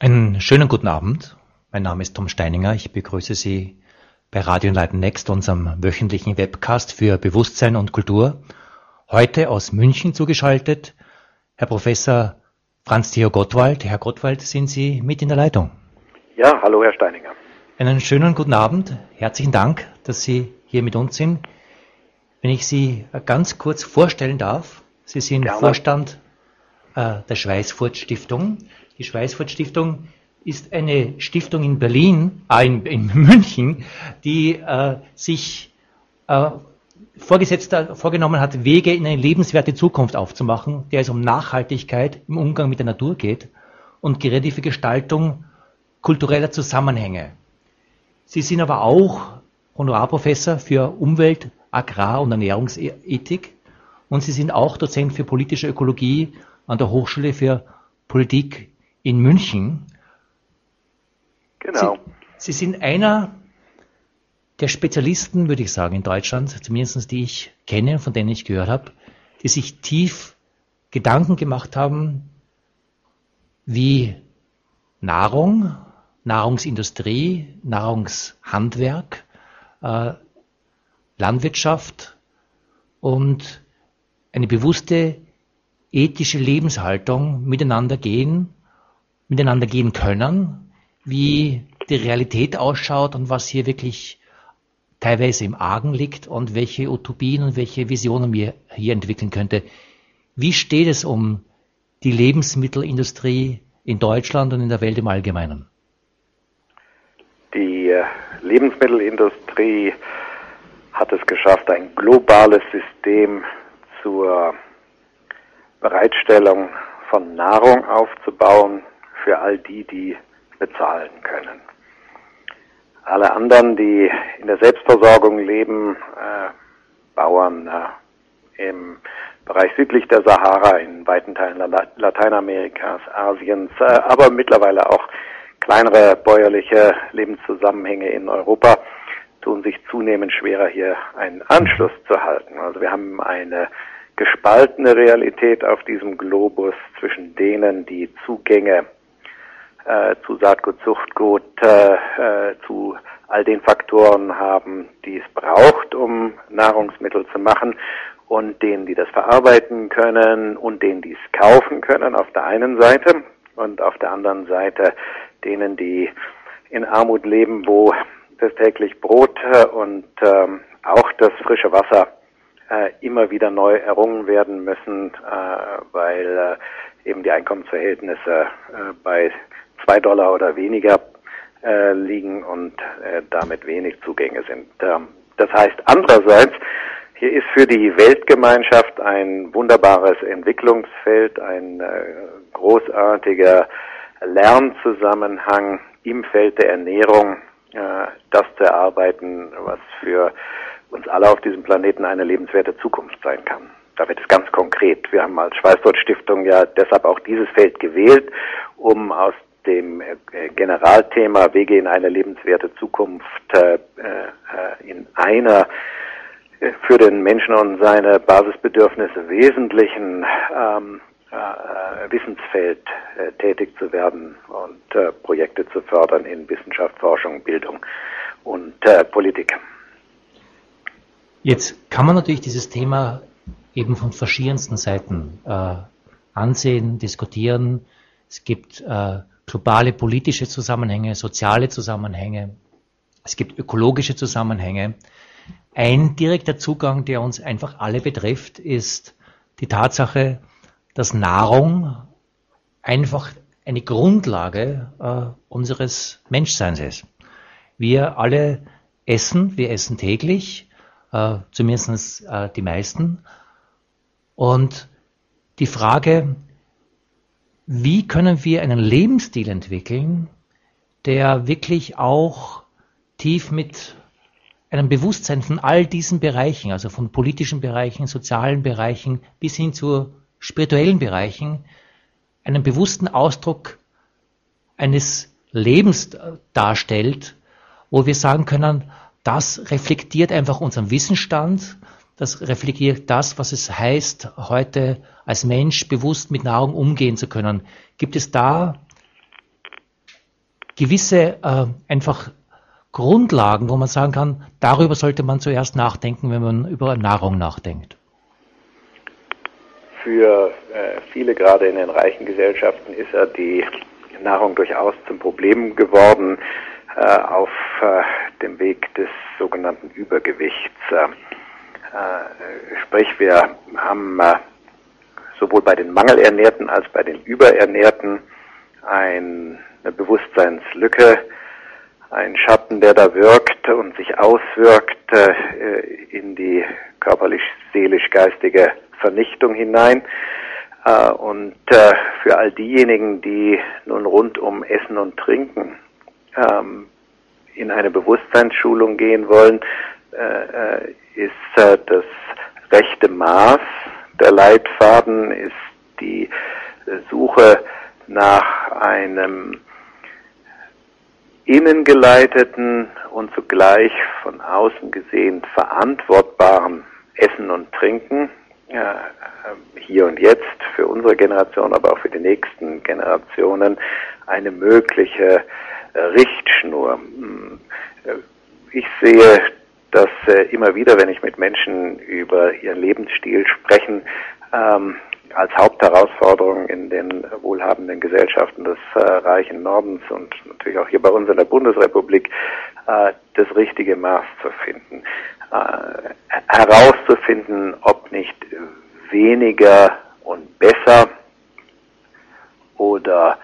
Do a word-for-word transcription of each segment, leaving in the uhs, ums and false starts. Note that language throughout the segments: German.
Einen schönen guten Abend. Mein Name ist Tom Steininger. Ich begrüße Sie bei Radio Enlighten Next, unserem wöchentlichen Webcast für Bewusstsein und Kultur. Heute aus München zugeschaltet Herr Professor Franz Theo Gottwald. Herr Gottwald, sind Sie mit in der Leitung? Ja, hallo Herr Steininger. Einen schönen guten Abend. Herzlichen Dank, dass Sie hier mit uns sind. Wenn ich Sie ganz kurz vorstellen darf, Sie sind Gerne. Vorstand äh, der Schweißfurt Stiftung. Die Schweißfurt Stiftung ist eine Stiftung in Berlin, äh, in, in München, die äh, sich äh, vorgesetzt, vorgenommen hat, Wege in eine lebenswerte Zukunft aufzumachen, der es um Nachhaltigkeit im Umgang mit der Natur geht und kreative Gestaltung kultureller Zusammenhänge. Sie sind aber auch Honorarprofessor für Umwelt, Agrar- und Ernährungsethik und Sie sind auch Dozent für politische Ökologie an der Hochschule für Politik in München. Genau. Sie, Sie sind einer der Spezialisten, würde ich sagen, in Deutschland, zumindest die ich kenne, von denen ich gehört habe, die sich tief Gedanken gemacht haben, wie Nahrung, Nahrungsindustrie, Nahrungshandwerk, äh, Landwirtschaft und eine bewusste ethische Lebenshaltung miteinander gehen, miteinander gehen können, wie die Realität ausschaut und was hier wirklich teilweise im Argen liegt und welche Utopien und welche Visionen wir hier entwickeln könnte. Wie steht es um die Lebensmittelindustrie in Deutschland und in der Welt im Allgemeinen? Die äh, Lebensmittelindustrie hat es geschafft, ein globales System zur Bereitstellung von Nahrung aufzubauen für all die, die bezahlen können. Alle anderen, die in der Selbstversorgung leben, äh, Bauern äh, im Bereich südlich der Sahara, in weiten Teilen Lateinamerikas, Asiens, äh, aber mittlerweile auch kleinere bäuerliche Lebenszusammenhänge in Europa, tun sich zunehmend schwerer, hier einen Anschluss zu halten. Also wir haben eine gespaltene Realität auf diesem Globus zwischen denen, die Zugänge äh, zu Saatgut, Zuchtgut, äh, äh, zu all den Faktoren haben, die es braucht, um Nahrungsmittel zu machen, und denen, die das verarbeiten können und denen, die es kaufen können, auf der einen Seite, und auf der anderen Seite denen, die in Armut leben, wo das täglich Brot und ähm, auch das frische Wasser äh, immer wieder neu errungen werden müssen, äh, weil äh, eben die Einkommensverhältnisse äh, bei zwei Dollar oder weniger äh, liegen und äh, damit wenig Zugänge sind. Ähm, das heißt andererseits, hier ist für die Weltgemeinschaft ein wunderbares Entwicklungsfeld, ein äh, großartiger Lernzusammenhang im Feld der Ernährung, äh, das zu erarbeiten, was für uns alle auf diesem Planeten eine lebenswerte Zukunft sein kann. Da wird es ganz konkret. Wir haben als Schweißfurt Stiftung ja deshalb auch dieses Feld gewählt, um aus dem äh, Generalthema Wege in eine lebenswerte Zukunft äh, äh, in einer äh, für den Menschen und seine Basisbedürfnisse wesentlichen ähm, äh, Wissensfeld äh, tätig zu werden und äh, Projekte zu fördern in Wissenschaft, Forschung, Bildung und äh, Politik. Jetzt kann man natürlich dieses Thema eben von verschiedensten Seiten äh, ansehen, diskutieren. Es gibt äh, globale politische Zusammenhänge, soziale Zusammenhänge, es gibt ökologische Zusammenhänge. Ein direkter Zugang, der uns einfach alle betrifft, ist die Tatsache, dass Nahrung einfach eine Grundlage äh, unseres Menschseins ist. Wir alle essen, wir essen täglich, äh, zumindest äh, die meisten. Und die Frage, wie können wir einen Lebensstil entwickeln, der wirklich auch tief mit einem Bewusstsein von all diesen Bereichen, also von politischen Bereichen, sozialen Bereichen bis hin zu spirituellen Bereichen, einen bewussten Ausdruck eines Lebens darstellt, wo wir sagen können, das reflektiert einfach unseren Wissensstand, das reflektiert das, was es heißt, heute als Mensch bewusst mit Nahrung umgehen zu können. Gibt es da gewisse äh, einfach Grundlagen, wo man sagen kann, darüber sollte man zuerst nachdenken, wenn man über Nahrung nachdenkt? Für äh, viele, gerade in den reichen Gesellschaften, ist ja die Nahrung durchaus zum Problem geworden, äh, auf äh, dem Weg des sogenannten Übergewichts. Äh, sprich, wir haben äh, sowohl bei den Mangelernährten als bei den Überernährten ein, eine Bewusstseinslücke, ein Schatten, der da wirkt und sich auswirkt äh, in die körperlich-seelisch-geistige Vernichtung hinein. Äh, und äh, für all diejenigen, die nun rund um Essen und Trinken ähm, in eine Bewusstseinsschulung gehen wollen, äh, ist äh, das rechte Maß. Der Leitfaden ist die Suche nach einem innengeleiteten und zugleich von außen gesehen verantwortbaren Essen und Trinken, ja, hier und jetzt für unsere Generation, aber auch für die nächsten Generationen eine mögliche Richtschnur. Ich sehe dass äh, immer wieder, wenn ich mit Menschen über ihren Lebensstil sprechen, ähm, als Hauptherausforderung in den wohlhabenden Gesellschaften des äh, reichen Nordens und natürlich auch hier bei uns in der Bundesrepublik äh, das richtige Maß zu finden. Äh, herauszufinden, ob nicht weniger und besser oder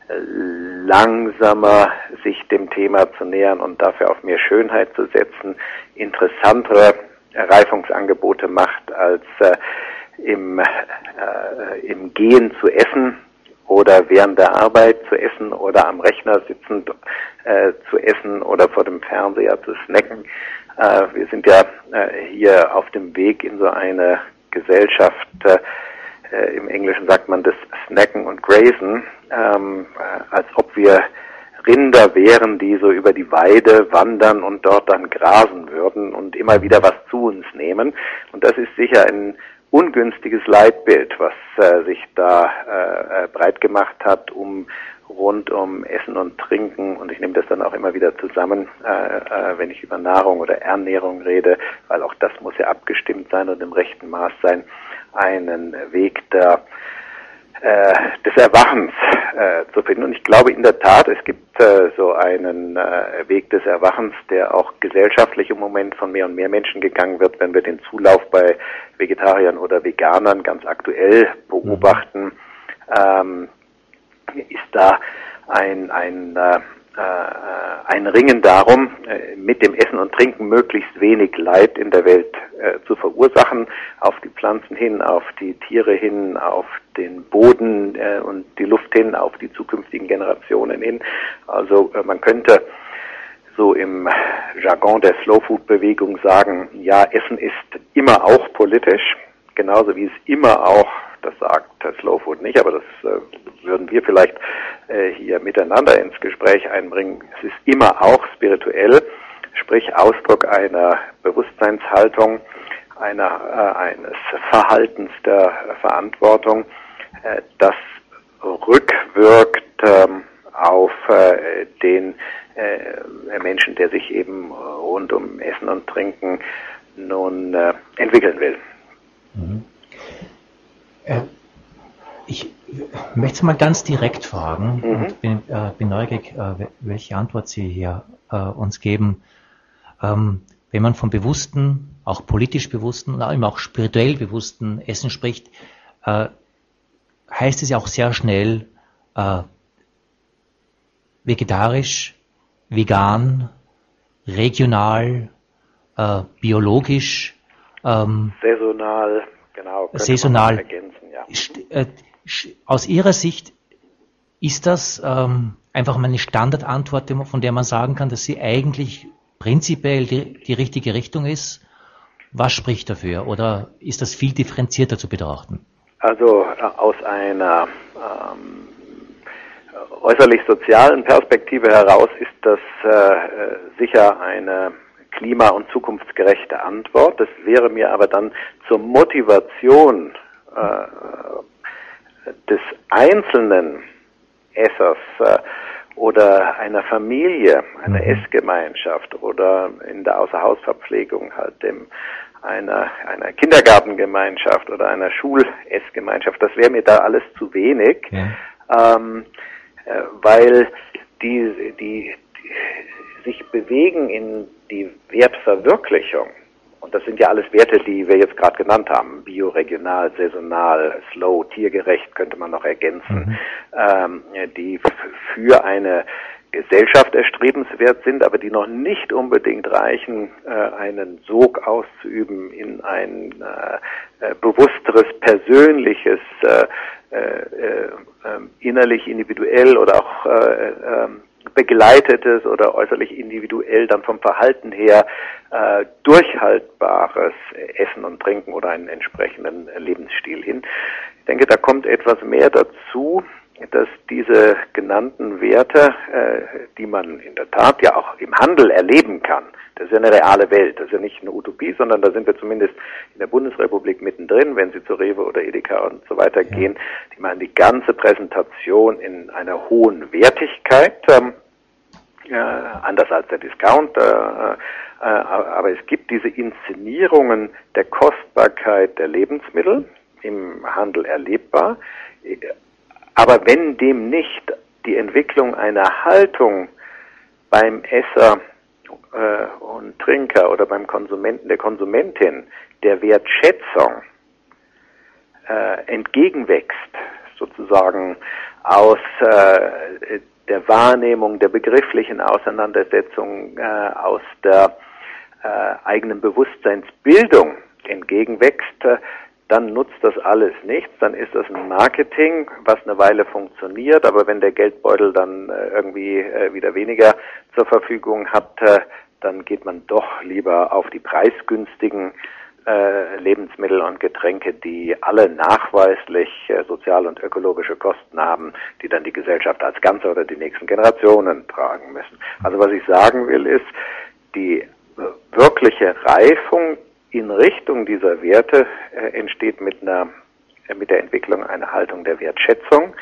langsamer sich dem Thema zu nähern und dafür auf mehr Schönheit zu setzen, interessantere Reifungsangebote macht, als äh, im, äh, im Gehen zu essen oder während der Arbeit zu essen oder am Rechner sitzend äh, zu essen oder vor dem Fernseher zu snacken. Äh, wir sind ja äh, hier auf dem Weg in so eine Gesellschaft, äh, äh, im Englischen sagt man das Snacken und Grazen, ähm, äh, als ob wir Rinder wären, die so über die Weide wandern und dort dann grasen würden und immer wieder was zu uns nehmen. Und das ist sicher ein ungünstiges Leitbild, was äh, sich da äh, breit gemacht hat, um rund um Essen und Trinken, und ich nehme das dann auch immer wieder zusammen, äh, äh, wenn ich über Nahrung oder Ernährung rede, weil auch das muss ja abgestimmt sein und im rechten Maß sein, einen Weg der äh, des Erwachens äh, zu finden. Und ich glaube in der Tat, es gibt äh, so einen äh, Weg des Erwachens, der auch gesellschaftlich im Moment von mehr und mehr Menschen gegangen wird, wenn wir den Zulauf bei Vegetariern oder Veganern ganz aktuell beobachten. Ähm, ist da ein, ein, äh, ein Ringen darum, äh, mit dem Essen und Trinken möglichst wenig Leid in der Welt äh, zu verursachen, auf die Pflanzen hin, auf die Tiere hin, auf den Boden äh, und die Luft hin, auf die zukünftigen Generationen hin. Also äh, man könnte so im Jargon der Slow-Food-Bewegung sagen, ja, Essen ist immer auch politisch, genauso wie es immer auch, das sagt Slow Food nicht, aber das äh, würden wir vielleicht äh, hier miteinander ins Gespräch einbringen. Es ist immer auch spirituell, sprich Ausdruck einer Bewusstseinshaltung, einer, äh, eines Verhaltens der Verantwortung, äh, das rückwirkt ähm, auf äh, den äh, Menschen, der sich eben rund um Essen und Trinken nun äh, entwickeln will. Mhm. Äh, ich möchte es mal ganz direkt fragen, mhm. und bin, äh, bin neugierig, äh, welche Antwort Sie hier äh, uns geben. Ähm, wenn man vom bewussten, auch politisch bewussten und auch spirituell bewussten Essen spricht, äh, heißt es ja auch sehr schnell äh, vegetarisch, vegan, regional, äh, biologisch, ähm, saisonal. Genau, saisonal. Ergänzen, ja. Aus Ihrer Sicht ist das ähm, einfach mal eine Standardantwort, von der man sagen kann, dass sie eigentlich prinzipiell die, die richtige Richtung ist? Was spricht dafür? Oder ist das viel differenzierter zu betrachten? Also äh, aus einer ähm, äußerlich sozialen Perspektive heraus ist das äh, sicher eine klima- und zukunftsgerechte Antwort. Das wäre mir aber dann zur Motivation äh, des einzelnen Essers äh, oder einer Familie, einer Mhm. Essgemeinschaft oder in der Außerhausverpflegung halt dem einer, einer Kindergartengemeinschaft oder einer Schulessgemeinschaft. Das wäre mir da alles zu wenig, Ja. ähm, äh, weil die, die, die sich bewegen in die Wertverwirklichung. Und das sind ja alles Werte, die wir jetzt gerade genannt haben. Bio, regional, saisonal, slow, tiergerecht könnte man noch ergänzen, Mhm. ähm, die f- für eine Gesellschaft erstrebenswert sind, aber die noch nicht unbedingt reichen, äh, einen Sog auszuüben in ein äh, äh, bewussteres, persönliches, äh, äh, äh, innerlich individuell oder auch äh, äh, begleitetes oder äußerlich individuell dann vom Verhalten her äh, durchhaltbares Essen und Trinken oder einen entsprechenden Lebensstil hin. Ich denke, da kommt etwas mehr dazu, dass diese genannten Werte, äh, die man in der Tat ja auch im Handel erleben kann, das ist ja eine reale Welt, das ist ja nicht eine Utopie, sondern da sind wir zumindest in der Bundesrepublik mittendrin, wenn Sie zu Rewe oder Edeka und so weiter Ja. gehen, die machen die ganze Präsentation in einer hohen Wertigkeit, ähm, äh, anders als der Discount, äh, äh, aber es gibt diese Inszenierungen der Kostbarkeit der Lebensmittel im Handel erlebbar. Aber wenn dem nicht die Entwicklung einer Haltung beim Esser äh, und Trinker oder beim Konsumenten, der Konsumentin, der Wertschätzung äh, entgegenwächst, sozusagen aus äh, der Wahrnehmung, der begrifflichen Auseinandersetzung, äh, aus der äh, eigenen Bewusstseinsbildung entgegenwächst, äh, dann nutzt das alles nichts, dann ist das ein Marketing, was eine Weile funktioniert, aber wenn der Geldbeutel dann äh, irgendwie äh, wieder weniger zur Verfügung hat, äh, dann geht man doch lieber auf die preisgünstigen äh, Lebensmittel und Getränke, die alle nachweislich äh, soziale und ökologische Kosten haben, die dann die Gesellschaft als Ganze oder die nächsten Generationen tragen müssen. Also was ich sagen will ist, die äh, wirkliche Reifung in Richtung dieser Werte äh, entsteht mit einer äh, mit der Entwicklung einer Haltung der Wertschätzung,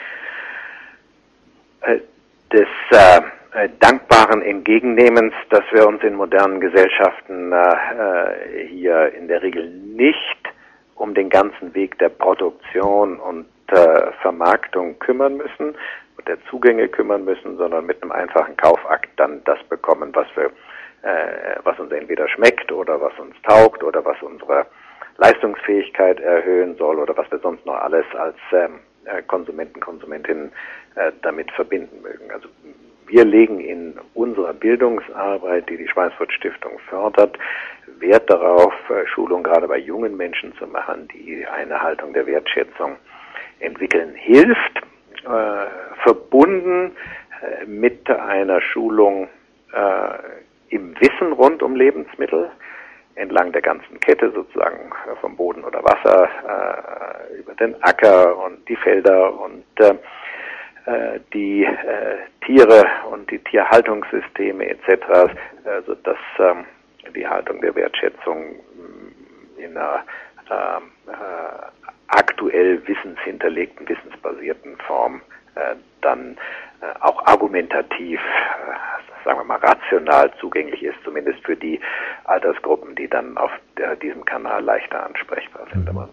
äh, des äh, äh, dankbaren Entgegennehmens, dass wir uns in modernen Gesellschaften äh, hier in der Regel nicht um den ganzen Weg der Produktion und äh, Vermarktung kümmern müssen und der Zugänge kümmern müssen, sondern mit einem einfachen Kaufakt dann das bekommen, was wir äh, was uns entweder schmeckt oder was uns taugt oder was unsere Leistungsfähigkeit erhöhen soll oder was wir sonst noch alles als ähm, Konsumenten, Konsumentinnen äh, damit verbinden mögen. Also wir legen in unserer Bildungsarbeit, die die Schweinsfurt-Stiftung fördert, Wert darauf, äh, Schulung gerade bei jungen Menschen zu machen, die eine Haltung der Wertschätzung entwickeln hilft, äh, verbunden äh, mit einer Schulung äh, im Wissen rund um Lebensmittel, entlang der ganzen Kette sozusagen vom Boden oder Wasser äh, über den Acker und die Felder und äh, die äh, Tiere und die Tierhaltungssysteme et cetera, also dass ähm, die Haltung der Wertschätzung in einer äh, äh, aktuell wissenshinterlegten, wissensbasierten Form äh, dann äh, auch argumentativ, äh, sagen wir mal rational zugänglich ist, zumindest für die Altersgruppen, die dann auf der, diesem Kanal leichter ansprechbar sind. Aber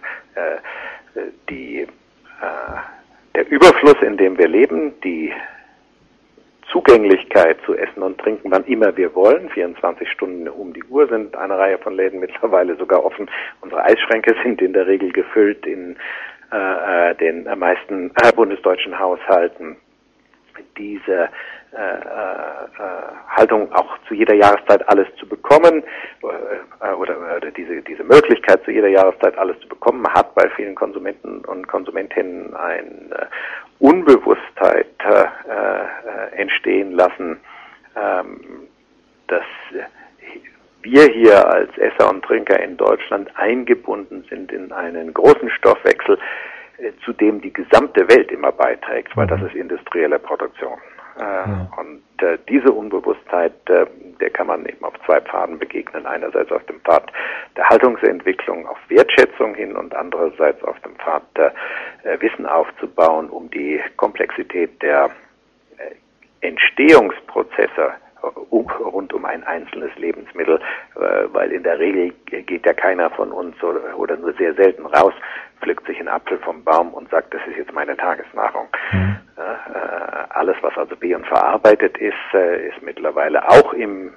äh, die, äh, der Überfluss, in dem wir leben, die Zugänglichkeit zu Essen und Trinken, wann immer wir wollen, vierundzwanzig Stunden um die Uhr sind eine Reihe von Läden mittlerweile sogar offen. Unsere Eisschränke sind in der Regel gefüllt in äh, den meisten äh, bundesdeutschen Haushalten. Diese äh, äh, Haltung auch zu jeder Jahreszeit alles zu bekommen äh, oder, oder diese, diese Möglichkeit zu jeder Jahreszeit alles zu bekommen, hat bei vielen Konsumenten und Konsumentinnen eine Unbewusstheit äh, äh, entstehen lassen, ähm, dass wir hier als Esser und Trinker in Deutschland eingebunden sind in einen großen Stoffwechsel, äh, zu dem die gesamte Welt immer beiträgt, weil das ist industrielle Produktion. Äh, ja. Und äh, diese Unbewusstheit, äh, der kann man eben auf zwei Pfaden begegnen. Einerseits auf dem Pfad der Haltungsentwicklung, auf Wertschätzung hin und andererseits auf dem Pfad äh, Wissen aufzubauen, um die Komplexität der äh, Entstehungsprozesse rund um ein einzelnes Lebensmittel, weil in der Regel geht ja keiner von uns oder nur sehr selten raus, pflückt sich einen Apfel vom Baum und sagt, das ist jetzt meine Tagesnahrung. Mhm. Alles, was also be- und verarbeitet ist, ist mittlerweile auch im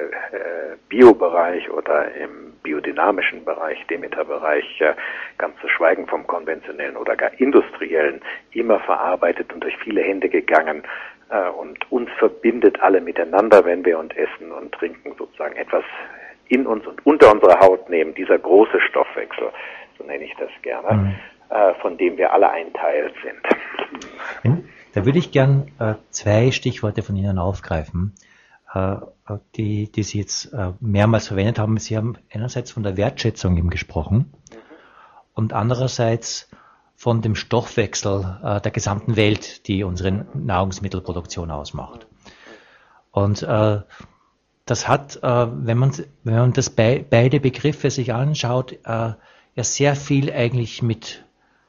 Biobereich oder im biodynamischen Bereich, Demeter-Bereich, ganz zu schweigen vom konventionellen oder gar industriellen, immer verarbeitet und durch viele Hände gegangen. Und uns verbindet alle miteinander, wenn wir uns essen und trinken, sozusagen etwas in uns und unter unserer Haut nehmen, dieser große Stoffwechsel, so nenne ich das gerne, mhm. äh, von dem wir alle ein Teil sind. Da würde ich gern äh, zwei Stichworte von Ihnen aufgreifen, äh, die, die Sie jetzt äh, mehrmals verwendet haben. Sie haben einerseits von der Wertschätzung eben gesprochen mhm. und andererseits von dem Stoffwechsel äh, der gesamten Welt, die unsere Nahrungsmittelproduktion ausmacht. Und äh, das hat, äh, wenn man wenn man das bei, beide Begriffe sich anschaut, äh, ja sehr viel eigentlich mit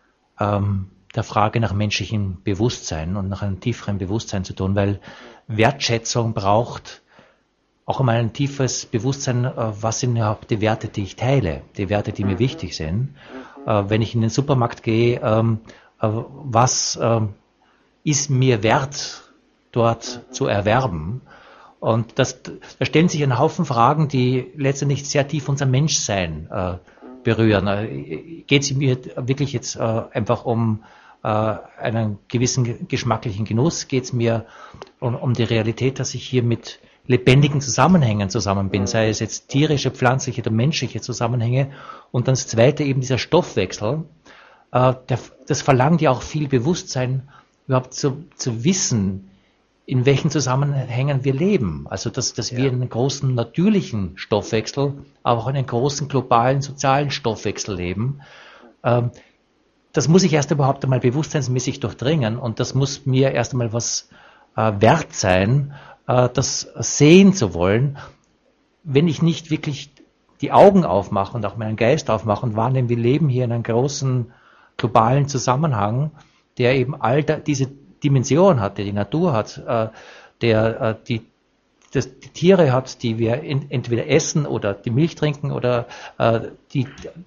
ähm, der Frage nach menschlichem Bewusstsein und nach einem tieferen Bewusstsein zu tun, weil Wertschätzung braucht auch einmal ein tieferes Bewusstsein, äh, was sind überhaupt die Werte, die ich teile, die Werte, die mir wichtig sind. Äh, wenn ich in den Supermarkt gehe, ähm, äh, was äh, ist mir wert, dort zu erwerben? Und das, da stellen sich ein Haufen Fragen, die letztendlich sehr tief unser Menschsein äh, berühren. Äh, geht es mir wirklich jetzt äh, einfach um äh, einen gewissen geschmacklichen Genuss? Geht es mir um, um die Realität, dass ich hier mit lebendigen Zusammenhängen zusammen bin, sei es jetzt tierische, pflanzliche oder menschliche Zusammenhänge. Und dann das Zweite eben dieser Stoffwechsel, äh, der, das verlangt ja auch viel Bewusstsein, überhaupt zu, zu wissen, in welchen Zusammenhängen wir leben. Also dass, dass ja. wir einen großen natürlichen Stoffwechsel, aber auch einen großen globalen sozialen Stoffwechsel leben. Ähm, das muss ich erst überhaupt einmal bewusstseinsmäßig durchdringen und das muss mir erst einmal was äh, wert sein, das sehen zu wollen, wenn ich nicht wirklich die Augen aufmache und auch meinen Geist aufmache und wahrnehme, wir leben hier in einem großen globalen Zusammenhang, der eben all da, diese Dimension hat, der die Natur hat, der die, das, die Tiere hat, die wir in, entweder essen oder die Milch trinken oder die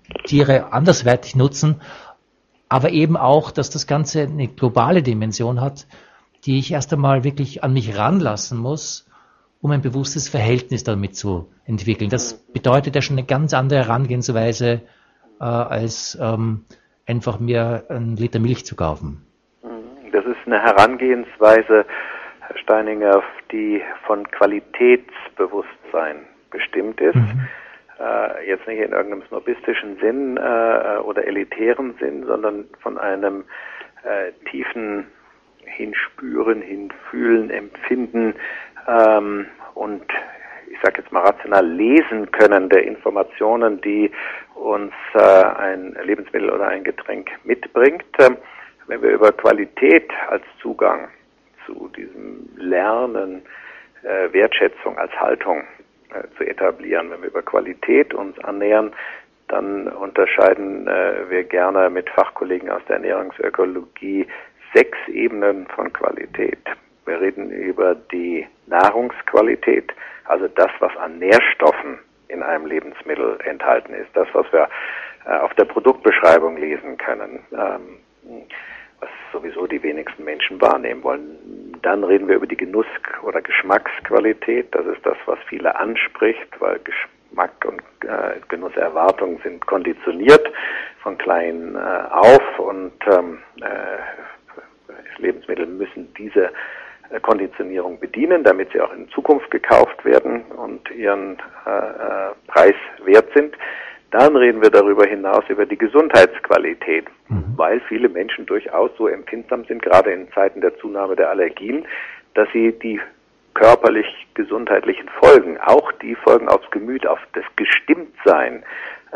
Tiere andersweitig nutzen, aber eben auch, dass das Ganze eine globale Dimension hat, die ich erst einmal wirklich an mich ranlassen muss, um ein bewusstes Verhältnis damit zu entwickeln. Das bedeutet ja schon eine ganz andere Herangehensweise, äh, als ähm, einfach mir einen Liter Milch zu kaufen. Das ist eine Herangehensweise, Herr Steininger, die von Qualitätsbewusstsein bestimmt ist. Mhm. Äh, jetzt nicht in irgendeinem snobistischen Sinn äh, oder elitären Sinn, sondern von einem äh, tiefen Hinspüren, hinfühlen, empfinden ähm, und ich sage jetzt mal rational lesen können der Informationen, die uns äh, ein Lebensmittel oder ein Getränk mitbringt. Ähm, wenn wir über Qualität als Zugang zu diesem Lernen, äh, Wertschätzung als Haltung äh, zu etablieren, wenn wir über Qualität uns annähern, dann unterscheiden äh, wir gerne mit Fachkollegen aus der Ernährungsökologie sechs Ebenen von Qualität. Wir reden über die Nahrungsqualität, also das, was an Nährstoffen in einem Lebensmittel enthalten ist, das, was wir äh, auf der Produktbeschreibung lesen können, ähm, was sowieso die wenigsten Menschen wahrnehmen wollen. Dann reden wir über die Genuss- oder Geschmacksqualität, das ist das, was viele anspricht, weil Geschmack und äh, Genusserwartungen sind konditioniert von klein äh, auf und ähm, äh, Lebensmittel müssen diese Konditionierung bedienen, damit sie auch in Zukunft gekauft werden und ihren äh, äh, Preis wert sind. Dann reden wir darüber hinaus über die Gesundheitsqualität, mhm. weil viele Menschen durchaus so empfindsam sind, gerade in Zeiten der Zunahme der Allergien, dass sie die körperlich gesundheitlichen Folgen, auch die Folgen aufs Gemüt, auf das Gestimmtsein, äh,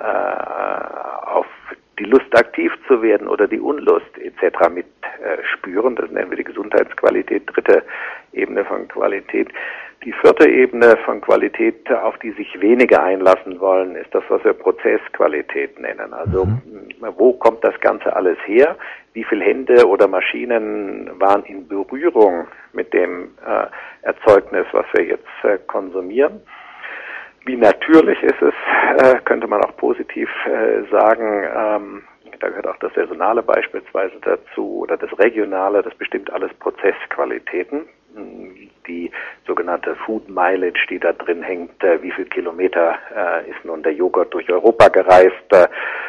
äh, auf die Lust aktiv zu werden oder die Unlust et cetera mit äh, spüren. Das nennen wir die Gesundheitsqualität, dritte Ebene von Qualität. Die vierte Ebene von Qualität, auf die sich wenige einlassen wollen, ist das, was wir Prozessqualität nennen. Also mhm. wo kommt das Ganze alles her? wie viele Hände oder Maschinen waren in Berührung mit dem äh, Erzeugnis, was wir jetzt äh, konsumieren. Wie natürlich ist es, äh, könnte man auch positiv äh, sagen, ähm, da gehört auch das Saisonale beispielsweise dazu oder das Regionale, das bestimmt alles Prozessqualitäten. Die sogenannte Food Mileage, die da drin hängt, äh, wie viel Kilometer äh, ist nun der Joghurt durch Europa gereist, äh,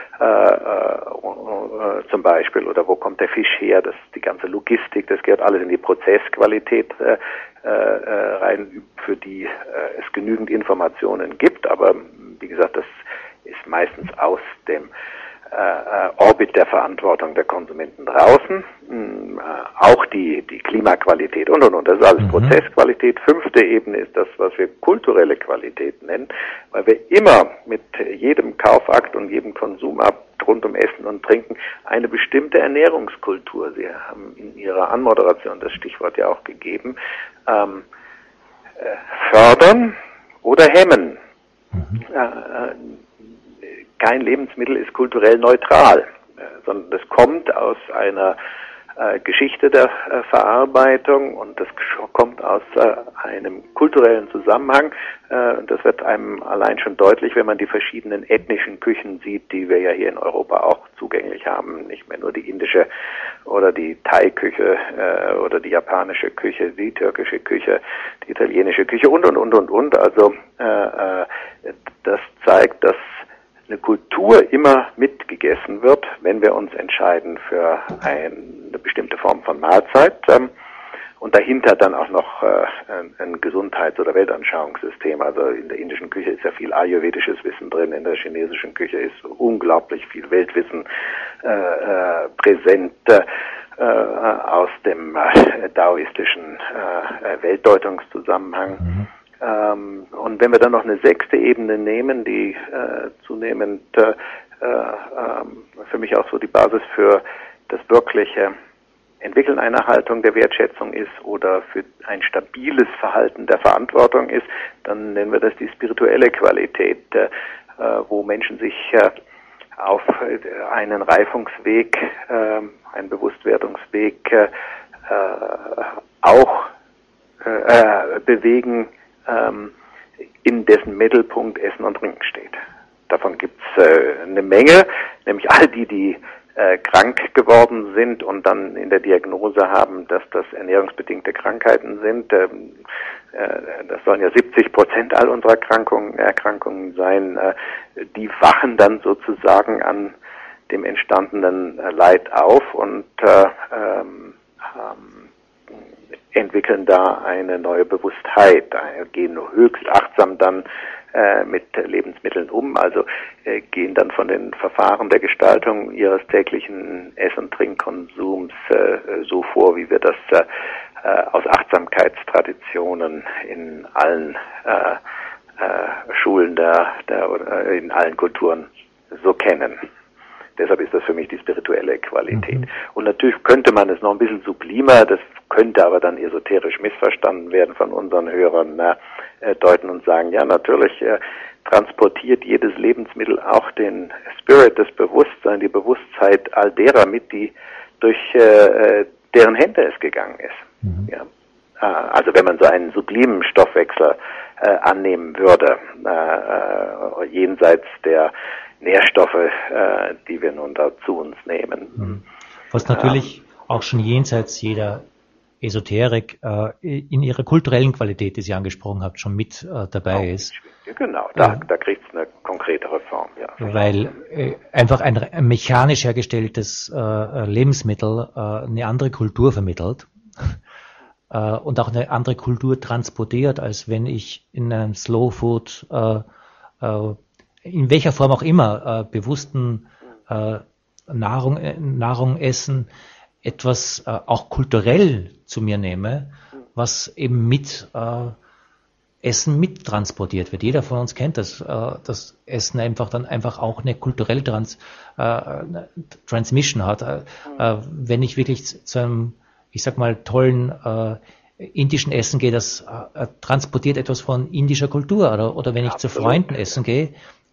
äh, zum Beispiel, oder wo kommt der Fisch her, das die ganze Logistik, das gehört alles in die Prozessqualität äh, äh, rein, für die äh, es genügend Informationen gibt, aber wie gesagt, das ist meistens aus dem äh, Orbit der Verantwortung der Konsumenten draußen, äh, auch die die Klimaqualität und und und, das ist alles mhm. Prozessqualität. Fünfte Ebene ist das, was wir kulturelle Qualität nennen, weil wir immer mit jedem Kaufakt und jedem Konsumakt rund um Essen und Trinken eine bestimmte Ernährungskultur, Sie haben in Ihrer Anmoderation das Stichwort ja auch gegeben, ähm, äh, fördern oder hemmen. Mhm. Äh, kein Lebensmittel ist kulturell neutral, äh, sondern es kommt aus einer äh, Geschichte der äh, Verarbeitung und das kommt aus äh, einem kulturellen Zusammenhang. Äh, und das wird einem allein schon deutlich, wenn man die verschiedenen ethnischen Küchen sieht, die wir ja hier in Europa auch zugänglich haben. Nicht mehr nur die indische oder die Thai-Küche äh, oder die japanische Küche, die türkische Küche, die italienische Küche und, und, und, und, und. Also äh, äh, das zeigt, dass eine Kultur immer mitgegessen wird, wenn wir uns entscheiden für eine bestimmte Form von Mahlzeit ähm, und dahinter dann auch noch äh, ein, ein Gesundheits- oder Weltanschauungssystem. Also in der indischen Küche ist ja viel ayurvedisches Wissen drin, in der chinesischen Küche ist unglaublich viel Weltwissen äh, äh, präsent äh, aus dem äh, daoistischen äh, Weltdeutungszusammenhang. Mhm. Ähm, und wenn wir dann noch eine sechste Ebene nehmen, die äh, zunehmend äh, äh, für mich auch so die Basis für das wirkliche Entwickeln einer Haltung der Wertschätzung ist oder für ein stabiles Verhalten der Verantwortung ist, dann nennen wir das die spirituelle Qualität, äh, wo Menschen sich äh, auf einen Reifungsweg, äh, einen Bewusstwerdungsweg äh, auch äh, bewegen, in dessen Mittelpunkt Essen und Trinken steht. Davon gibt's äh, eine Menge, nämlich all die, die äh, krank geworden sind und dann in der Diagnose haben, dass das ernährungsbedingte Krankheiten sind. Ähm, äh, das sollen ja siebzig Prozent all unserer Erkrankungen, Erkrankungen sein. Äh, die wachen dann sozusagen an dem entstandenen äh, Leid auf und äh, ähm, ähm, entwickeln da eine neue Bewusstheit, gehen höchst achtsam dann äh, mit Lebensmitteln um, also äh, gehen dann von den Verfahren der Gestaltung ihres täglichen Ess- und Trinkkonsums äh, so vor, wie wir das äh, aus Achtsamkeitstraditionen in allen äh, äh, Schulen der, der oder in allen Kulturen so kennen. Deshalb ist das für mich die spirituelle Qualität. Mhm. Und natürlich könnte man es noch ein bisschen sublimer, das könnte aber dann esoterisch missverstanden werden von unseren Hörern, äh, deuten und sagen, ja, natürlich äh, transportiert jedes Lebensmittel auch den Spirit, das Bewusstsein, die Bewusstheit all derer mit, die durch äh, deren Hände es gegangen ist. Mhm. Ja. Also wenn man so einen sublimen Stoffwechsel äh, annehmen würde, äh, äh, jenseits der Nährstoffe, äh, die wir nun da zu uns nehmen. Was natürlich ähm, auch schon jenseits jeder Esoterik äh, in ihrer kulturellen Qualität, die Sie angesprochen haben, schon mit äh, dabei ist. Genau, da, äh, da kriegt es eine konkretere Form. Ja. Weil äh, einfach ein, ein mechanisch hergestelltes äh, Lebensmittel äh, eine andere Kultur vermittelt äh, und auch eine andere Kultur transportiert, als wenn ich in einem Slow Food äh, äh, in welcher Form auch immer, äh, bewussten äh, Nahrung, äh, Nahrung essen, etwas äh, auch kulturell zu mir nehme, was eben mit äh, Essen mittransportiert wird. Jeder von uns kennt das, äh, dass Essen einfach dann einfach auch eine kulturelle Trans, äh, Transmission hat. Äh, äh, wenn ich wirklich zu einem, ich sag mal, tollen äh, indischen Essen gehe, das äh, transportiert etwas von indischer Kultur. Oder, oder wenn ich Absolut. zu Freunden essen gehe,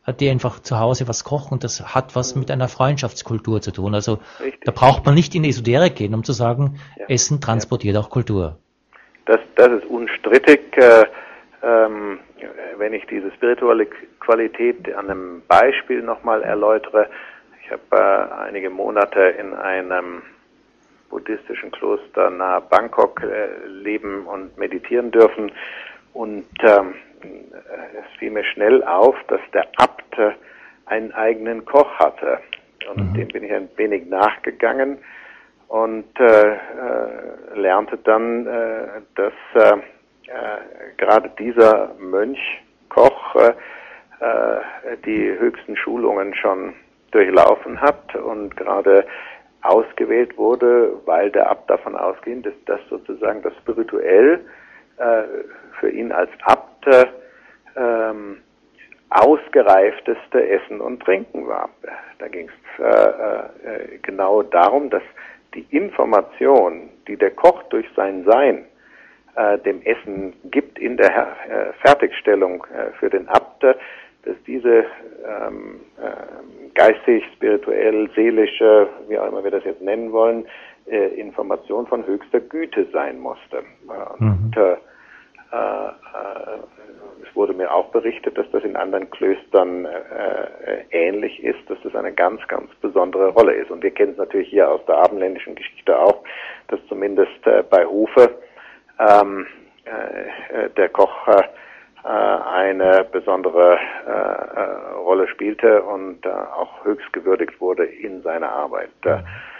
die einfach zu Hause was kochen und das hat was mit einer Freundschaftskultur zu tun. Also Richtig. da braucht man nicht in die Esoterik gehen, um zu sagen, Ja. Essen transportiert ja. auch Kultur. Das, das ist unstrittig. Äh, ähm, wenn ich diese spirituelle Qualität an einem Beispiel nochmal erläutere. Ich habe äh, einige Monate in einem buddhistischen Kloster nahe Bangkok äh, leben und meditieren dürfen. Und ähm, es fiel mir schnell auf, dass der Abt äh, einen eigenen Koch hatte. Und mhm. dem bin ich ein wenig nachgegangen und äh, äh, lernte dann, äh, dass äh, äh, gerade dieser Mönch, Koch, äh, äh, die höchsten Schulungen schon durchlaufen hat und gerade ausgewählt wurde, weil der Abt davon ausging, dass das sozusagen das spirituell äh, für ihn als Abt äh, ähm, ausgereifteste Essen und Trinken war. Da ging es äh, äh, genau darum, dass die Information, die der Koch durch sein Sein äh, dem Essen gibt in der äh, Fertigstellung äh, für den Abt, dass diese ähm, äh, geistig, spirituell, seelische, wie auch immer wir das jetzt nennen wollen, äh, Information von höchster Güte sein musste. Und mhm. äh, äh, es wurde mir auch berichtet, dass das in anderen Klöstern äh, ähnlich ist, dass das eine ganz, ganz besondere Rolle ist. Und wir kennen es natürlich hier aus der abendländischen Geschichte auch, dass zumindest äh, bei Hofe ähm, äh, der Koch äh, eine besondere äh, Rolle spielte und äh, auch höchst gewürdigt wurde in seiner Arbeit. Äh,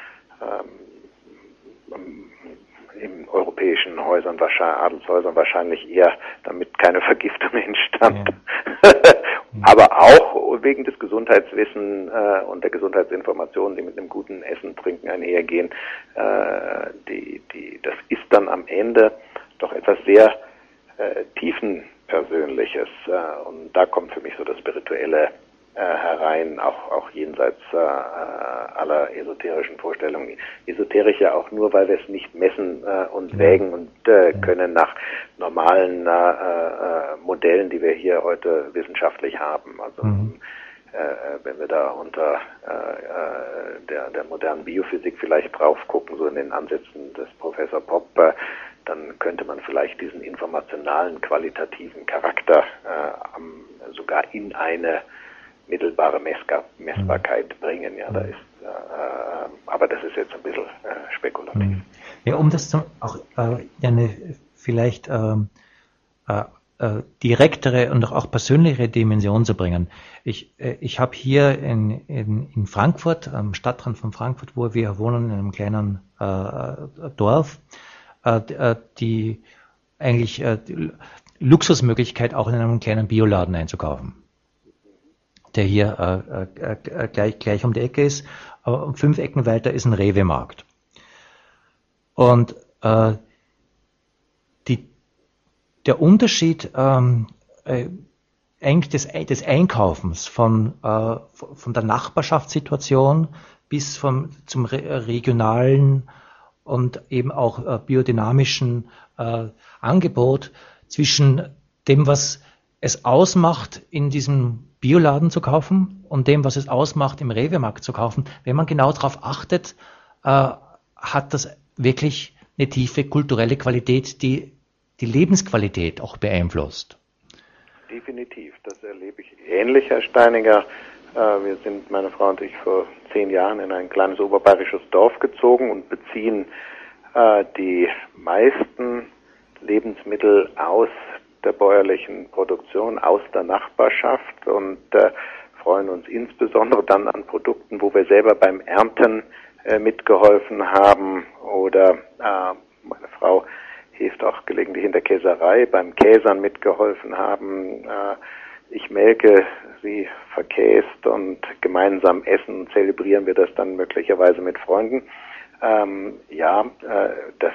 ähm, in europäischen Häusern, Adelshäusern wahrscheinlich eher, damit keine Vergiftung entstand. Ja. Aber auch wegen des Gesundheitswissens äh, und der Gesundheitsinformationen, die mit einem guten Essen, Trinken einhergehen. Äh, die, die, das ist dann am Ende doch etwas sehr äh, tiefenpersönliches. Äh, und da kommt für mich so das Spirituelle äh, herein, auch, auch jenseits äh, aller esoterischen Vorstellungen. Esoterisch ja auch nur, weil wir es nicht messen äh, und wägen und äh, können nach normalen äh, äh, Modellen, die wir hier heute wissenschaftlich haben. Also mhm. äh, wenn wir da unter äh, der, der modernen Biophysik vielleicht drauf gucken, so in den Ansätzen des Professor Popp, äh, dann könnte man vielleicht diesen informationalen, qualitativen Charakter äh, am, sogar in eine mittelbare Messbar Messbarkeit bringen. Ja, da ist, äh, aber das ist jetzt ein bisschen äh, spekulativ. Ja, um das zum, auch äh, eine vielleicht äh, äh, direktere und auch persönliche Dimension zu bringen. Ich, äh, ich habe hier in, in, in Frankfurt, am Stadtrand von Frankfurt, wo wir wohnen, in einem kleinen äh, Dorf, äh, die eigentlich äh, die Luxusmöglichkeit, auch in einem kleinen Bioladen einzukaufen, der hier äh, äh, gleich, gleich um die Ecke ist. Aber um fünf Ecken weiter ist ein Rewe-Markt. Und äh, die, der Unterschied ähm, äh, eigentlich des, des Einkaufens von, äh, von der Nachbarschaftssituation bis vom, zum re regionalen und eben auch äh, biodynamischen äh, Angebot zwischen dem, was es ausmacht, in diesem Bioladen zu kaufen und dem, was es ausmacht, im Rewe-Markt zu kaufen. Wenn man genau darauf achtet, äh, hat das wirklich eine tiefe kulturelle Qualität, die die Lebensqualität auch beeinflusst. Definitiv, das erlebe ich ähnlich, Herr Steininger. Äh, wir sind, meine Frau und ich, vor zehn Jahren in ein kleines oberbayerisches Dorf gezogen und beziehen äh, die meisten Lebensmittel aus der bäuerlichen Produktion, aus der Nachbarschaft und äh, freuen uns insbesondere dann an Produkten, wo wir selber beim Ernten äh, mitgeholfen haben oder äh, meine Frau hilft auch gelegentlich in der Käserei, beim Käsern mitgeholfen haben. Äh, ich melke, sie verkäst und gemeinsam essen, zelebrieren wir das dann möglicherweise mit Freunden. Ähm, ja, äh, das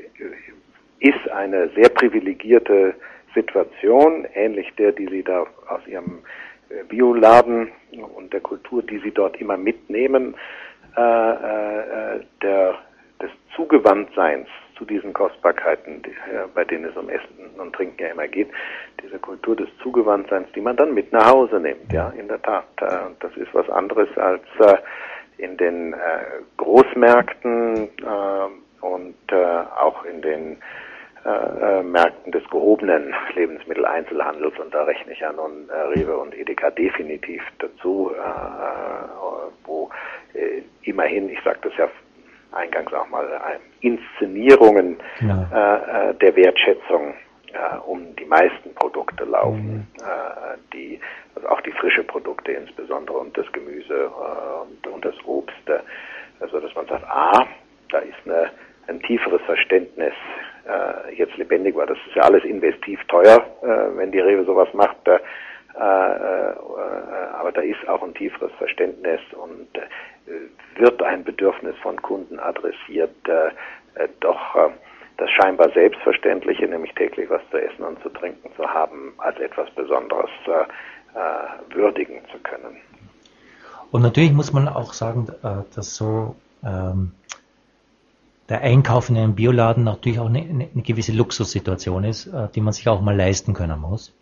ist eine sehr privilegierte Situation, ähnlich der, die Sie da aus Ihrem Bioladen und der Kultur, die Sie dort immer mitnehmen, äh, äh, der, des Zugewandtseins zu diesen Kostbarkeiten, die, äh, bei denen es um Essen Essen und Trinken ja immer geht, diese Kultur des Zugewandtseins, die man dann mit nach Hause nimmt, ja, in der Tat. Und das ist was anderes als in den Großmärkten und auch in den Äh, Märkten des gehobenen Lebensmitteleinzelhandels, und da rechne ich ja nun äh, Rewe und Edeka definitiv dazu, äh, wo äh, immerhin, ich sagte es ja eingangs auch mal, äh, Inszenierungen ja. äh, der Wertschätzung äh, um die meisten Produkte laufen, mhm. äh, die also auch die frische Produkte insbesondere und das Gemüse äh, und, und das Obst, äh, also dass man sagt, ah, da ist eine, ein tieferes Verständnis äh, jetzt lebendig war. Das ist ja alles investiv teuer, äh, wenn die Rewe sowas macht, äh, äh, äh, aber da ist auch ein tieferes Verständnis und äh, wird ein Bedürfnis von Kunden adressiert, äh, äh, doch äh, das scheinbar Selbstverständliche, nämlich täglich was zu essen und zu trinken zu haben, als etwas Besonderes äh, äh, würdigen zu können. Und natürlich muss man auch sagen, äh, dass so ähm, der Einkauf in einem Bioladen natürlich auch eine, eine gewisse Luxussituation ist, äh, die man sich auch mal leisten können muss,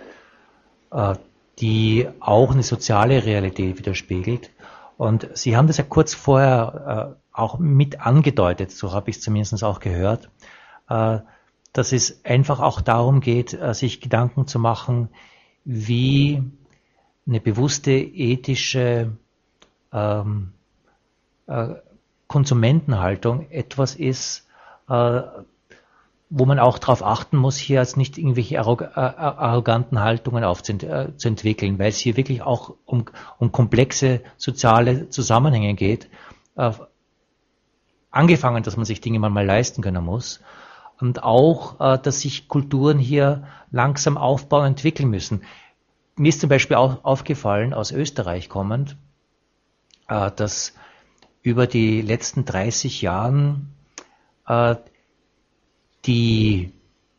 äh, die auch eine soziale Realität widerspiegelt. Und Sie haben das ja kurz vorher äh, auch mit angedeutet, so habe ich es zumindest auch gehört, äh, dass es einfach auch darum geht, äh, sich Gedanken zu machen, wie eine bewusste ethische ähm, äh, Konsumentenhaltung etwas ist, äh, wo man auch darauf achten muss, hier als nicht irgendwelche arrog äh, arroganten Haltungen aufzuentwickeln, weil es hier wirklich auch um, um komplexe soziale Zusammenhänge geht. Äh, angefangen, dass man sich Dinge mal leisten können muss und auch, äh, dass sich Kulturen hier langsam aufbauen, entwickeln müssen. Mir ist zum Beispiel auch aufgefallen, aus Österreich kommend, äh, dass über die letzten dreißig Jahren äh, die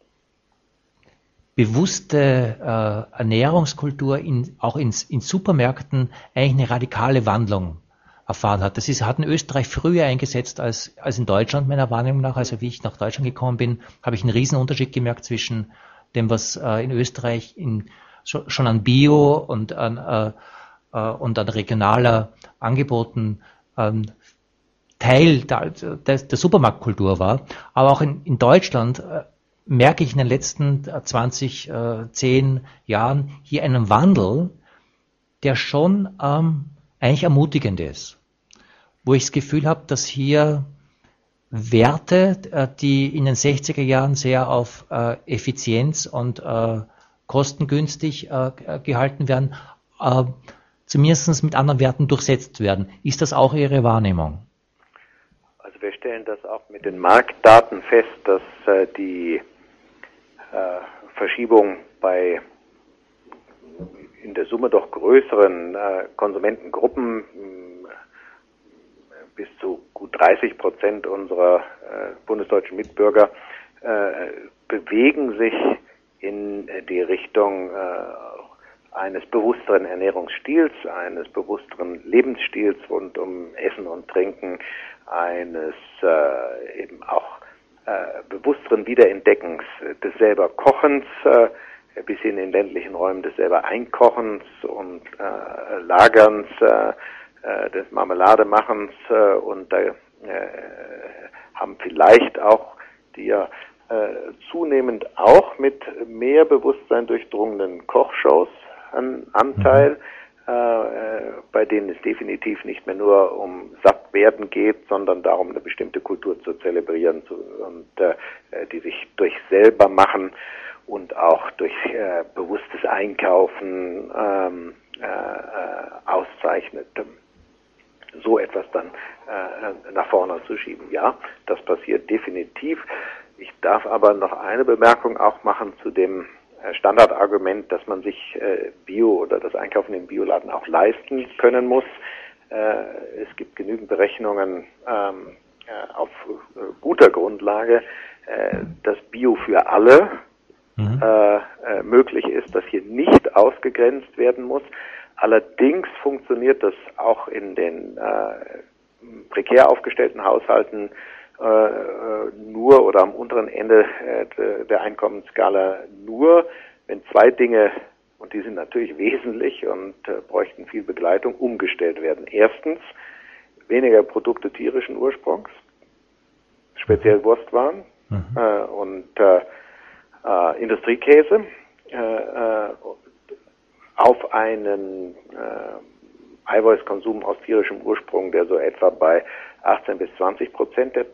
bewusste äh, Ernährungskultur in, auch ins, in Supermärkten eigentlich eine radikale Wandlung erfahren hat. Das ist, hat in Österreich früher eingesetzt als, als in Deutschland, meiner Wahrnehmung nach. Also wie ich nach Deutschland gekommen bin, habe ich einen riesen Unterschied gemerkt zwischen dem, was äh, in Österreich in, schon an Bio und an, äh, äh, und an regionaler Angeboten ähm, Teil der, der, der Supermarktkultur war. Aber auch in, in Deutschland äh, merke ich in den letzten zwanzig, zehn Jahren hier einen Wandel, der schon ähm, eigentlich ermutigend ist. Wo ich das Gefühl habe, dass hier Werte, äh, die in den sechziger Jahren sehr auf äh, Effizienz und äh, kostengünstig äh, gehalten werden, äh, zumindest mit anderen Werten durchsetzt werden. Ist das auch Ihre Wahrnehmung? Also wir stellen das auch mit den Marktdaten fest, dass äh, die äh, Verschiebung bei in der Summe doch größeren äh, Konsumentengruppen, mh, bis zu gut dreißig Prozent unserer äh, bundesdeutschen Mitbürger äh, bewegen sich in die Richtung äh, eines bewussteren Ernährungsstils, eines bewussteren Lebensstils rund um Essen und Trinken, eines äh, eben auch äh, bewussteren Wiederentdeckens des selber Kochens, äh, bis hin in ländlichen Räumen des selber Einkochens und äh, Lagerns, äh, des Marmelademachens, äh, und da äh, haben vielleicht auch die ja äh, zunehmend auch mit mehr Bewusstsein durchdrungenen Kochshows einen Anteil, äh, bei denen es definitiv nicht mehr nur um Sattwerden geht, sondern darum, eine bestimmte Kultur zu zelebrieren zu, und äh, die sich durch selber machen und auch durch äh, bewusstes Einkaufen ähm, äh, auszeichnet, so etwas dann äh, nach vorne zu schieben. Ja, das passiert definitiv. Ich darf aber noch eine Bemerkung auch machen zu dem äh, Standardargument, dass man sich äh, Bio oder das Einkaufen im Bioladen auch leisten können muss. Äh, es gibt genügend Berechnungen ähm, äh, auf äh, guter Grundlage, äh, dass Bio für alle Äh, äh, möglich ist, dass hier nicht ausgegrenzt werden muss. Allerdings funktioniert das auch in den äh, prekär aufgestellten Haushalten äh, nur oder am unteren Ende äh, der Einkommensskala nur, wenn zwei Dinge, und die sind natürlich wesentlich und äh, bräuchten viel Begleitung, umgestellt werden. Erstens, weniger Produkte tierischen Ursprungs, speziell Wurstwaren mhm. äh, und äh, äh, Industriekäse, äh, äh, auf einen äh, Eiweißkonsum aus tierischem Ursprung, der so etwa bei achtzehn bis zwanzig Prozent der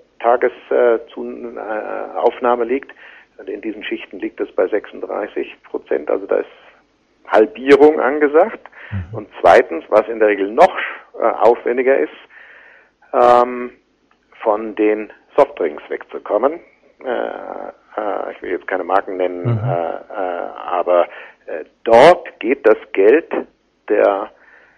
Tagesaufnahme äh, liegt. Und in diesen Schichten liegt es bei sechsunddreißig Prozent, also da ist Halbierung angesagt. Mhm. Und zweitens, was in der Regel noch äh, aufwendiger ist, ähm, von den Softdrinks wegzukommen. Äh, äh, ich will jetzt keine Marken nennen, mhm. äh, äh, aber äh, dort geht das Geld der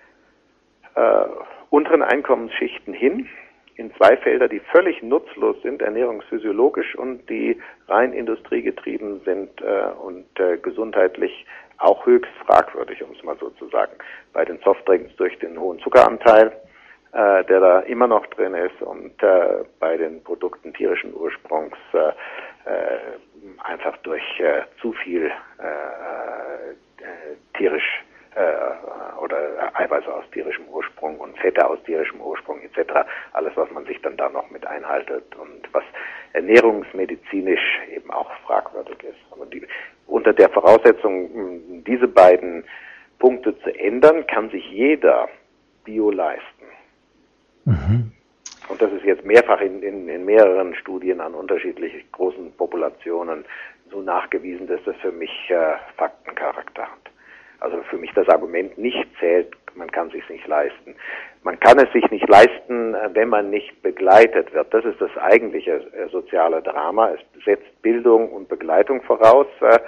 äh, unteren Einkommensschichten hin, in zwei Felder, die völlig nutzlos sind, ernährungsphysiologisch und die rein industriegetrieben sind äh, und äh, gesundheitlich auch höchst fragwürdig, um es mal so zu sagen. Bei den Softdrinks durch den hohen Zuckeranteil, äh, der da immer noch drin ist, und äh, bei den Produkten tierischen Ursprungs äh, äh, einfach durch äh, zu viel äh, äh, tierisch oder Eiweiße aus tierischem Ursprung und Fette aus tierischem Ursprung et cetera. Alles, was man sich dann da noch mit einhaltet und was ernährungsmedizinisch eben auch fragwürdig ist. Aber die, unter der Voraussetzung, diese beiden Punkte zu ändern, kann sich jeder Bio leisten. Mhm. Und das ist jetzt mehrfach in, in, in mehreren Studien an unterschiedlich großen Populationen so nachgewiesen, dass das für mich äh, Faktencharakter hat. Also für mich das Argument nicht zählt, man kann es sich nicht leisten. Man kann es sich nicht leisten, wenn man nicht begleitet wird. Das ist das eigentliche soziale Drama. Es setzt Bildung und Begleitung voraus äh,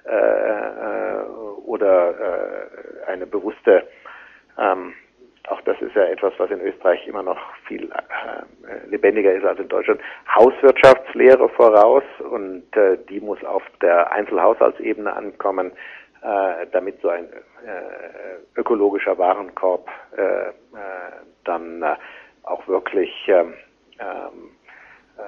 äh, oder äh, eine bewusste, ähm, auch das ist ja etwas, was in Österreich immer noch viel äh, lebendiger ist als in Deutschland, Hauswirtschaftslehre voraus, und äh, die muss auf der Einzelhaushaltsebene ankommen, Äh, damit so ein äh, ökologischer Warenkorb äh, äh, dann äh, auch wirklich ähm, äh,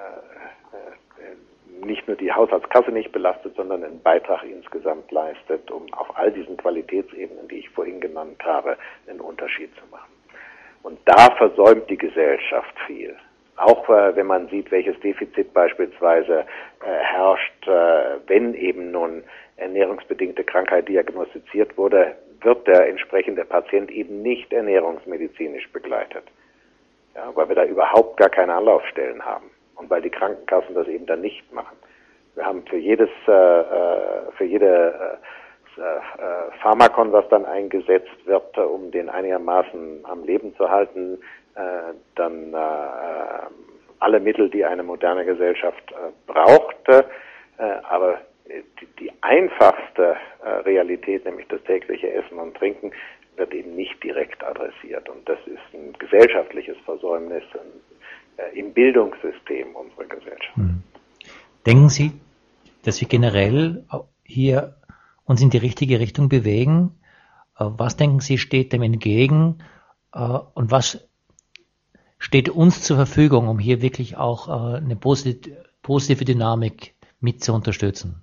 äh, nicht nur die Haushaltskasse nicht belastet, sondern einen Beitrag insgesamt leistet, um auf all diesen Qualitätsebenen, die ich vorhin genannt habe, einen Unterschied zu machen. Und da versäumt die Gesellschaft viel. Auch äh, wenn man sieht, welches Defizit beispielsweise äh, herrscht, äh, wenn eben nun ernährungsbedingte Krankheit diagnostiziert wurde, wird der entsprechende Patient eben nicht ernährungsmedizinisch begleitet. Ja, weil wir da überhaupt gar keine Anlaufstellen haben und weil die Krankenkassen das eben dann nicht machen. Wir haben für jedes, äh, für jede äh, Pharmakon, was dann eingesetzt wird, um den einigermaßen am Leben zu halten, äh, dann äh, alle Mittel, die eine moderne Gesellschaft äh, braucht, äh, aber die, die einfachste äh, Realität, nämlich das tägliche Essen und Trinken, wird eben nicht direkt adressiert. Und das ist ein gesellschaftliches Versäumnis äh, im Bildungssystem unserer Gesellschaft. Hm. Denken Sie, dass wir generell hier uns in die richtige Richtung bewegen? Äh, was denken Sie, steht dem entgegen? Äh, und was steht uns zur Verfügung, um hier wirklich auch äh, eine posit- positive Dynamik mit zu unterstützen?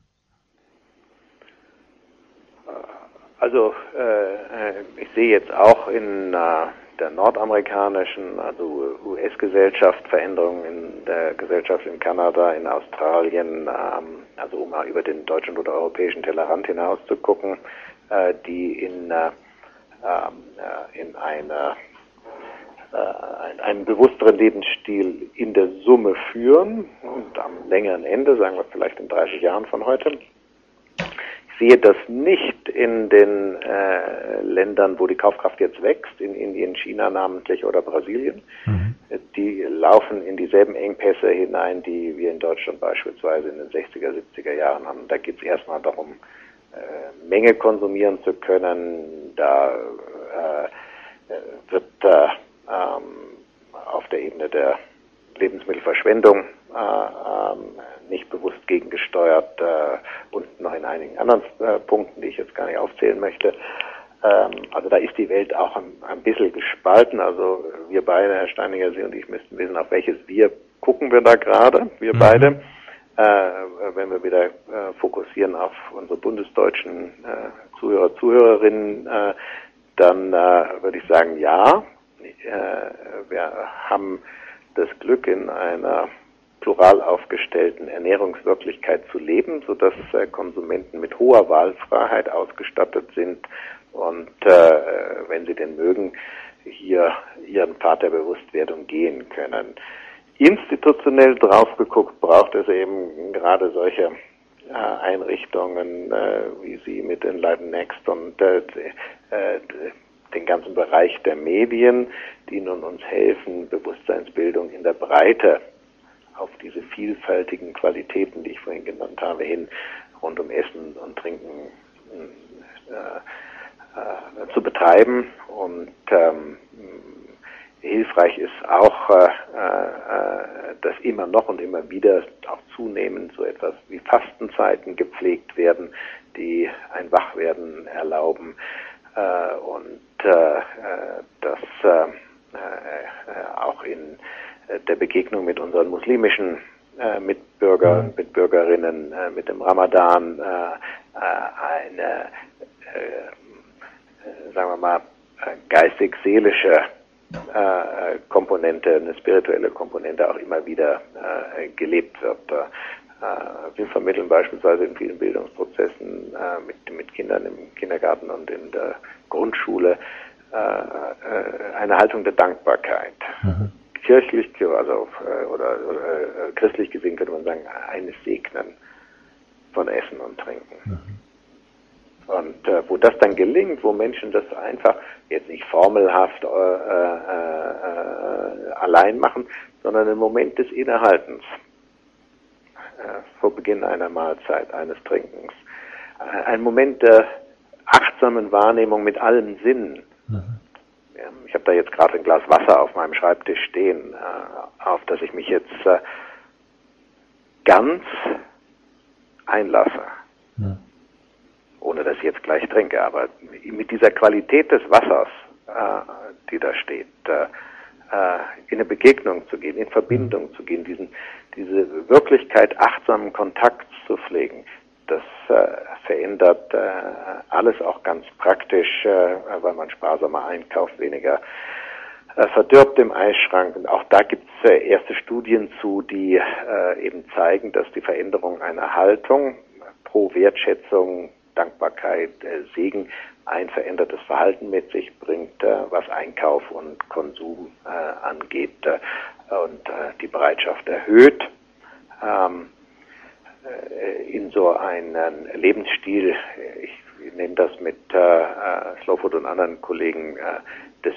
Also äh, ich sehe jetzt auch in äh, der nordamerikanischen, also U S-Gesellschaft, Veränderungen in der Gesellschaft in Kanada, in Australien, ähm, also um mal über den deutschen oder europäischen Tellerrand hinaus zu gucken, äh, die in, äh, äh, in eine äh, einen bewussteren Lebensstil in der Summe führen und am längeren Ende, sagen wir vielleicht in dreißig Jahren von heute. Ich sehe das nicht in den äh, Ländern, wo die Kaufkraft jetzt wächst, in Indien, China namentlich oder Brasilien. Mhm. Die laufen in dieselben Engpässe hinein, die wir in Deutschland beispielsweise in den sechziger, siebziger Jahren haben. Da geht es erstmal darum, äh, Menge konsumieren zu können. Da äh, wird äh, ähm, auf der Ebene der Lebensmittelverschwendung äh, ähm, nicht bewusst gegengesteuert äh, und noch in einigen anderen äh, Punkten, die ich jetzt gar nicht aufzählen möchte. Ähm, also da ist die Welt auch ein, ein bisschen gespalten. Also wir beide, Herr Steininger, Sie und ich, müssten wissen, auf welches Wir gucken wir da gerade, wir mhm. beide. Äh, wenn wir wieder äh, fokussieren auf unsere bundesdeutschen äh, Zuhörer, Zuhörerinnen, äh, dann äh, würde ich sagen, ja, äh, wir haben das Glück, in einer plural aufgestellten Ernährungswirklichkeit zu leben, sodass äh, Konsumenten mit hoher Wahlfreiheit ausgestattet sind und äh, wenn sie denn mögen, hier ihren Pfad der Bewusstwerdung gehen können. Institutionell drauf geguckt, braucht es eben gerade solche äh, Einrichtungen, äh, wie Sie mit Enlighten Next und äh, äh, den ganzen Bereich der Medien, die nun uns helfen, Bewusstseinsbildung in der Breite auf diese vielfältigen Qualitäten, die ich vorhin genannt habe, hin rund um Essen und Trinken äh, äh, zu betreiben. Und ähm, hilfreich ist auch, äh, äh, dass immer noch und immer wieder auch zunehmend so etwas wie Fastenzeiten gepflegt werden, die ein Wachwerden erlauben äh, und äh, dass äh, äh, auch in der Begegnung mit unseren muslimischen äh, Mitbürgern, mhm. Mitbürgerinnen, äh, mit dem Ramadan äh, eine, äh, sagen wir mal, geistig-seelische Äh, Komponente, eine spirituelle Komponente auch immer wieder äh, gelebt wird. Äh, wir vermitteln beispielsweise in vielen Bildungsprozessen äh, mit, mit Kindern im Kindergarten und in der Grundschule äh, äh, eine Haltung der Dankbarkeit. Mhm. Kirchlich, also äh, oder, oder äh, christlich gesehen könnte man sagen, eines Segnen von Essen und Trinken. Mhm. Und äh, wo das dann gelingt, wo Menschen das einfach jetzt nicht formelhaft äh, äh, allein machen, sondern im Moment des Innehaltens, äh, vor Beginn einer Mahlzeit, eines Trinkens, äh, ein Moment der achtsamen Wahrnehmung mit allen Sinnen. Mhm. Ja, ich habe da jetzt gerade ein Glas Wasser auf meinem Schreibtisch stehen, äh, auf das ich mich jetzt äh, ganz einlasse. Mhm. Ohne dass ich jetzt gleich trinke, aber mit dieser Qualität des Wassers, äh, die da steht, äh, in eine Begegnung zu gehen, in Verbindung zu gehen, diesen, diese Wirklichkeit achtsamen Kontakt zu pflegen, das äh, verändert äh, alles auch ganz praktisch, äh, weil man sparsamer einkauft, weniger äh, verdirbt im Eisschrank. Und auch da gibt es äh, erste Studien zu, die äh, eben zeigen, dass die Veränderung einer Haltung pro Wertschätzung, Dankbarkeit, äh, Segen ein verändertes Verhalten mit sich bringt, äh, was Einkauf und Konsum äh, angeht äh, und äh, die Bereitschaft erhöht, ähm, äh, in so einen Lebensstil, ich nenne das mit äh, Slowfood und anderen Kollegen, äh, des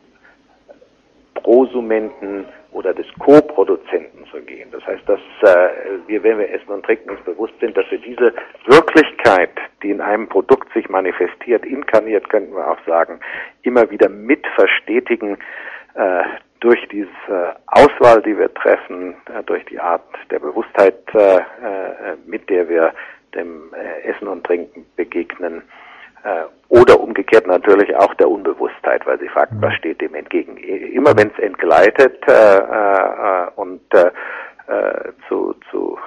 Prosumenten oder des Co-Produzenten zu gehen. Das heißt, dass äh, wir, wenn wir essen und trinken, uns bewusst sind, dass wir diese Wirklichkeit, die in einem Produkt sich manifestiert, inkarniert, könnten wir auch sagen, immer wieder mit verstetigen äh, durch diese Auswahl, die wir treffen, äh, durch die Art der Bewusstheit, äh, mit der wir dem äh, Essen und Trinken begegnen, oder umgekehrt natürlich auch der Unbewusstheit, weil sie fragt, was steht dem entgegen. Immer wenn es entgleitet äh, äh, und äh, zu, zu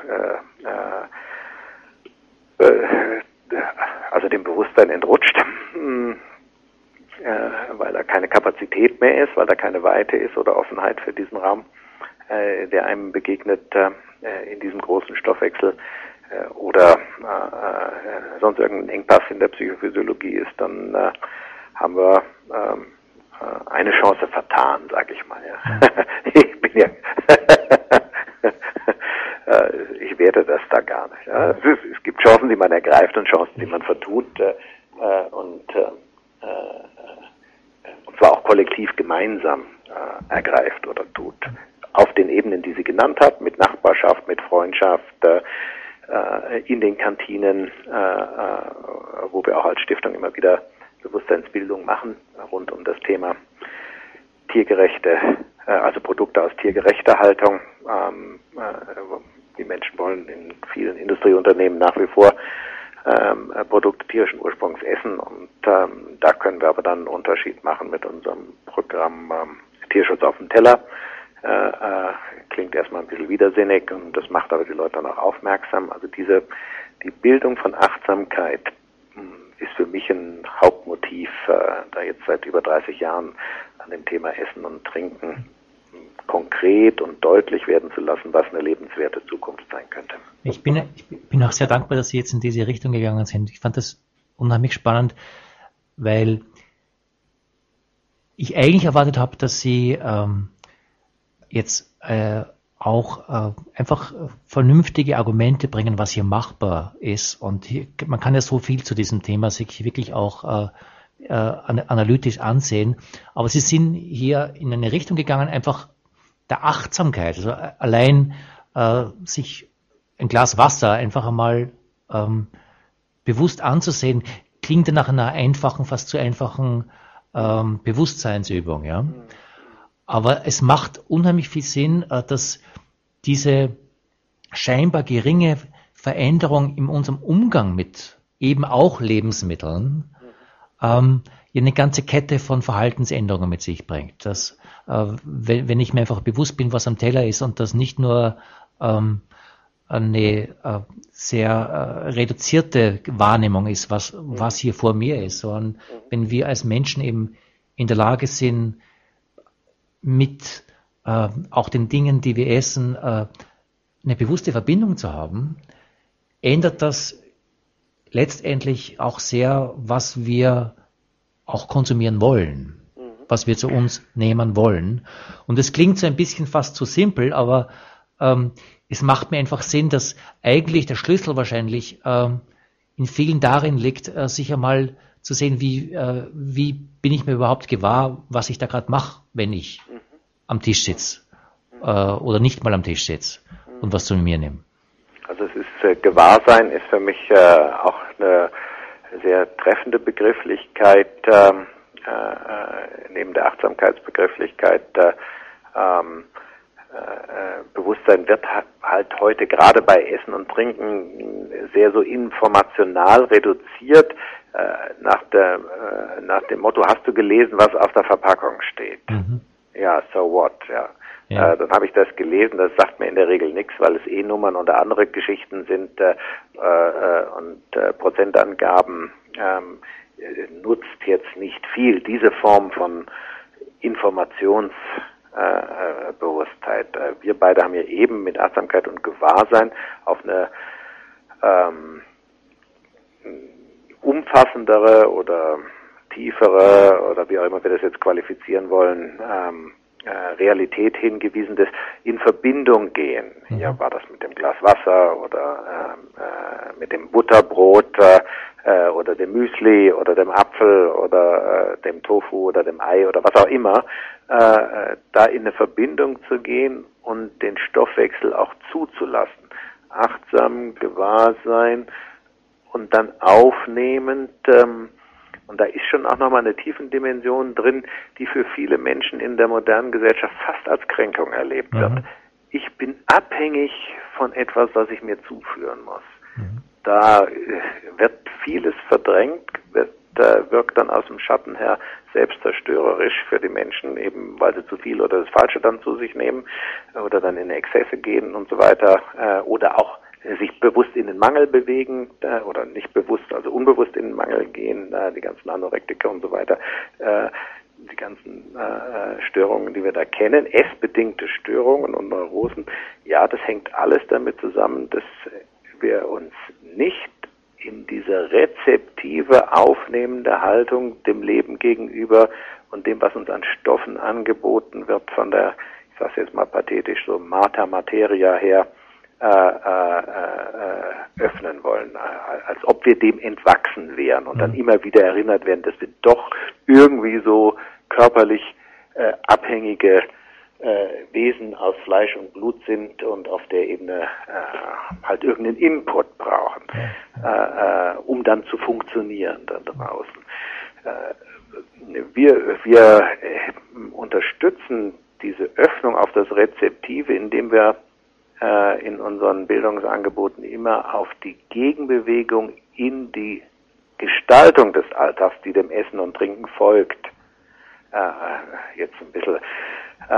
äh, äh, also dem Bewusstsein entrutscht, äh, weil da keine Kapazität mehr ist, weil da keine Weite ist oder Offenheit für diesen Raum, äh, der einem begegnet äh, in diesem großen Stoffwechsel, oder äh, sonst irgendein Engpass in der Psychophysiologie ist, dann äh, haben wir ähm, äh, eine Chance vertan, sag ich mal. Ja. Ich bin ja ich werte das da gar nicht. Ja. Es, ist, es gibt Chancen, die man ergreift und Chancen, die man vertut äh, und, äh, und zwar auch kollektiv gemeinsam äh, ergreift oder tut. Auf den Ebenen, die sie genannt hat, mit Nachbarschaft, mit Freundschaft, äh, in den Kantinen, wo wir auch als Stiftung immer wieder Bewusstseinsbildung machen, rund um das Thema tiergerechte, also Produkte aus tiergerechter Haltung. Die Menschen wollen in vielen Industrieunternehmen nach wie vor Produkte tierischen Ursprungs essen und da können wir aber dann einen Unterschied machen mit unserem Programm Tierschutz auf dem Teller, äh, äh, klingt erstmal ein bisschen widersinnig und das macht aber die Leute dann auch aufmerksam. Also diese, die Bildung von Achtsamkeit mh, ist für mich ein Hauptmotiv, äh, da jetzt seit über dreißig Jahren an dem Thema Essen und Trinken konkret und deutlich werden zu lassen, was eine lebenswerte Zukunft sein könnte. Ich bin, ich bin auch sehr dankbar, dass Sie jetzt in diese Richtung gegangen sind. Ich fand das unheimlich spannend, weil ich eigentlich erwartet habe, dass Sie ähm, jetzt äh, auch äh, einfach vernünftige Argumente bringen, was hier machbar ist. Und hier, man kann ja so viel zu diesem Thema sich wirklich auch äh, äh, analytisch ansehen. Aber Sie sind hier in eine Richtung gegangen, einfach der Achtsamkeit, also allein äh, sich ein Glas Wasser einfach einmal ähm, bewusst anzusehen, klingt ja nach einer einfachen, fast zu einfachen ähm, Bewusstseinsübung, ja. Aber es macht unheimlich viel Sinn, äh, dass diese scheinbar geringe Veränderung in unserem Umgang mit eben auch Lebensmitteln ähm, eine ganze Kette von Verhaltensänderungen mit sich bringt. Dass, äh, wenn, wenn ich mir einfach bewusst bin, was am Teller ist und das nicht nur ähm, eine äh, sehr äh, reduzierte Wahrnehmung ist, was, was hier vor mir ist, sondern wenn wir als Menschen eben in der Lage sind, mit äh, auch den Dingen, die wir essen, äh, eine bewusste Verbindung zu haben, ändert das letztendlich auch sehr, was wir auch konsumieren wollen, mhm. was wir zu uns nehmen wollen. Und es klingt so ein bisschen fast zu simpel, aber ähm, es macht mir einfach Sinn, dass eigentlich der Schlüssel wahrscheinlich ähm, in vielen darin liegt, äh, sich einmal zu sehen, wie, äh, wie bin ich mir überhaupt gewahr, was ich da gerade mache, wenn ich mhm. am Tisch sitze äh, oder nicht mal am Tisch sitze mhm. und was zu mir nehme. Also es ist äh, Gewahrsein ist für mich äh, auch eine sehr treffende Begrifflichkeit, äh, äh, neben der Achtsamkeitsbegrifflichkeit. Äh, ähm, äh, Bewusstsein wird halt heute gerade bei Essen und Trinken sehr so informational reduziert, äh, nach, der, äh, nach dem Motto, hast du gelesen, was auf der Verpackung steht? Mhm. Ja, so what, ja. Ja. Äh, dann habe ich das gelesen, das sagt mir in der Regel nichts, weil es E-Nummern oder andere Geschichten sind äh, äh, und äh, Prozentangaben ähm, nutzt jetzt nicht viel. Diese Form von Informationsbewusstheit. Äh, äh, wir beide haben ja eben mit Achtsamkeit und Gewahrsein auf eine ähm, umfassendere oder tiefere oder wie auch immer wir das jetzt qualifizieren wollen, ähm, Realität hingewiesen, das in Verbindung gehen. Mhm. Hier war das mit dem Glas Wasser oder äh, mit dem Butterbrot äh, oder dem Müsli oder dem Apfel oder äh, dem Tofu oder dem Ei oder was auch immer, äh, da in eine Verbindung zu gehen und den Stoffwechsel auch zuzulassen. Achtsam, gewahr sein und dann aufnehmend, ähm, und da ist schon auch nochmal eine Tiefendimension drin, die für viele Menschen in der modernen Gesellschaft fast als Kränkung erlebt wird. Mhm. Ich bin abhängig von etwas, was ich mir zuführen muss. Mhm. Da wird vieles verdrängt, wird, äh, wirkt dann aus dem Schatten her selbstzerstörerisch für die Menschen, eben weil sie zu viel oder das Falsche dann zu sich nehmen oder dann in Exzesse gehen und so weiter, äh, oder auch sich bewusst in den Mangel bewegen äh, oder nicht bewusst, also unbewusst in den Mangel gehen, äh, die ganzen Anorektiker und so weiter, äh, die ganzen äh, Störungen, die wir da kennen, essbedingte Störungen und Neurosen, ja, das hängt alles damit zusammen, dass wir uns nicht in diese rezeptive, aufnehmende Haltung dem Leben gegenüber und dem, was uns an Stoffen angeboten wird, von der, ich sage jetzt mal pathetisch, so Mater Materia her, Äh, äh, äh, öffnen wollen, äh, als ob wir dem entwachsen wären und mhm. dann immer wieder erinnert werden, dass wir doch irgendwie so körperlich äh, abhängige äh, Wesen aus Fleisch und Blut sind und auf der Ebene äh, halt irgendeinen Input brauchen, äh, äh, um dann zu funktionieren da draußen. Äh, wir wir äh, unterstützen diese Öffnung auf das Rezeptive, indem wir in unseren Bildungsangeboten immer auf die Gegenbewegung in die Gestaltung des Alltags, die dem Essen und Trinken folgt, äh, jetzt ein bisschen äh,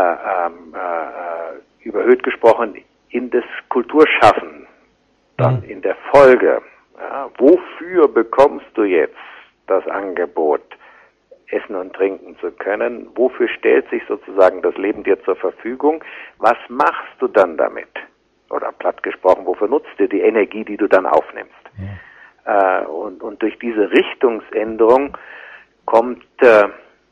äh, überhöht gesprochen, in das Kulturschaffen, dann mhm. in der Folge. Ja, wofür bekommst du jetzt das Angebot, essen und trinken zu können? Wofür stellt sich sozusagen das Leben dir zur Verfügung? Was machst du dann damit? Oder platt gesprochen, wofür nutzt du die Energie, die du dann aufnimmst? Ja. Äh, und, und durch diese Richtungsänderung kommt äh,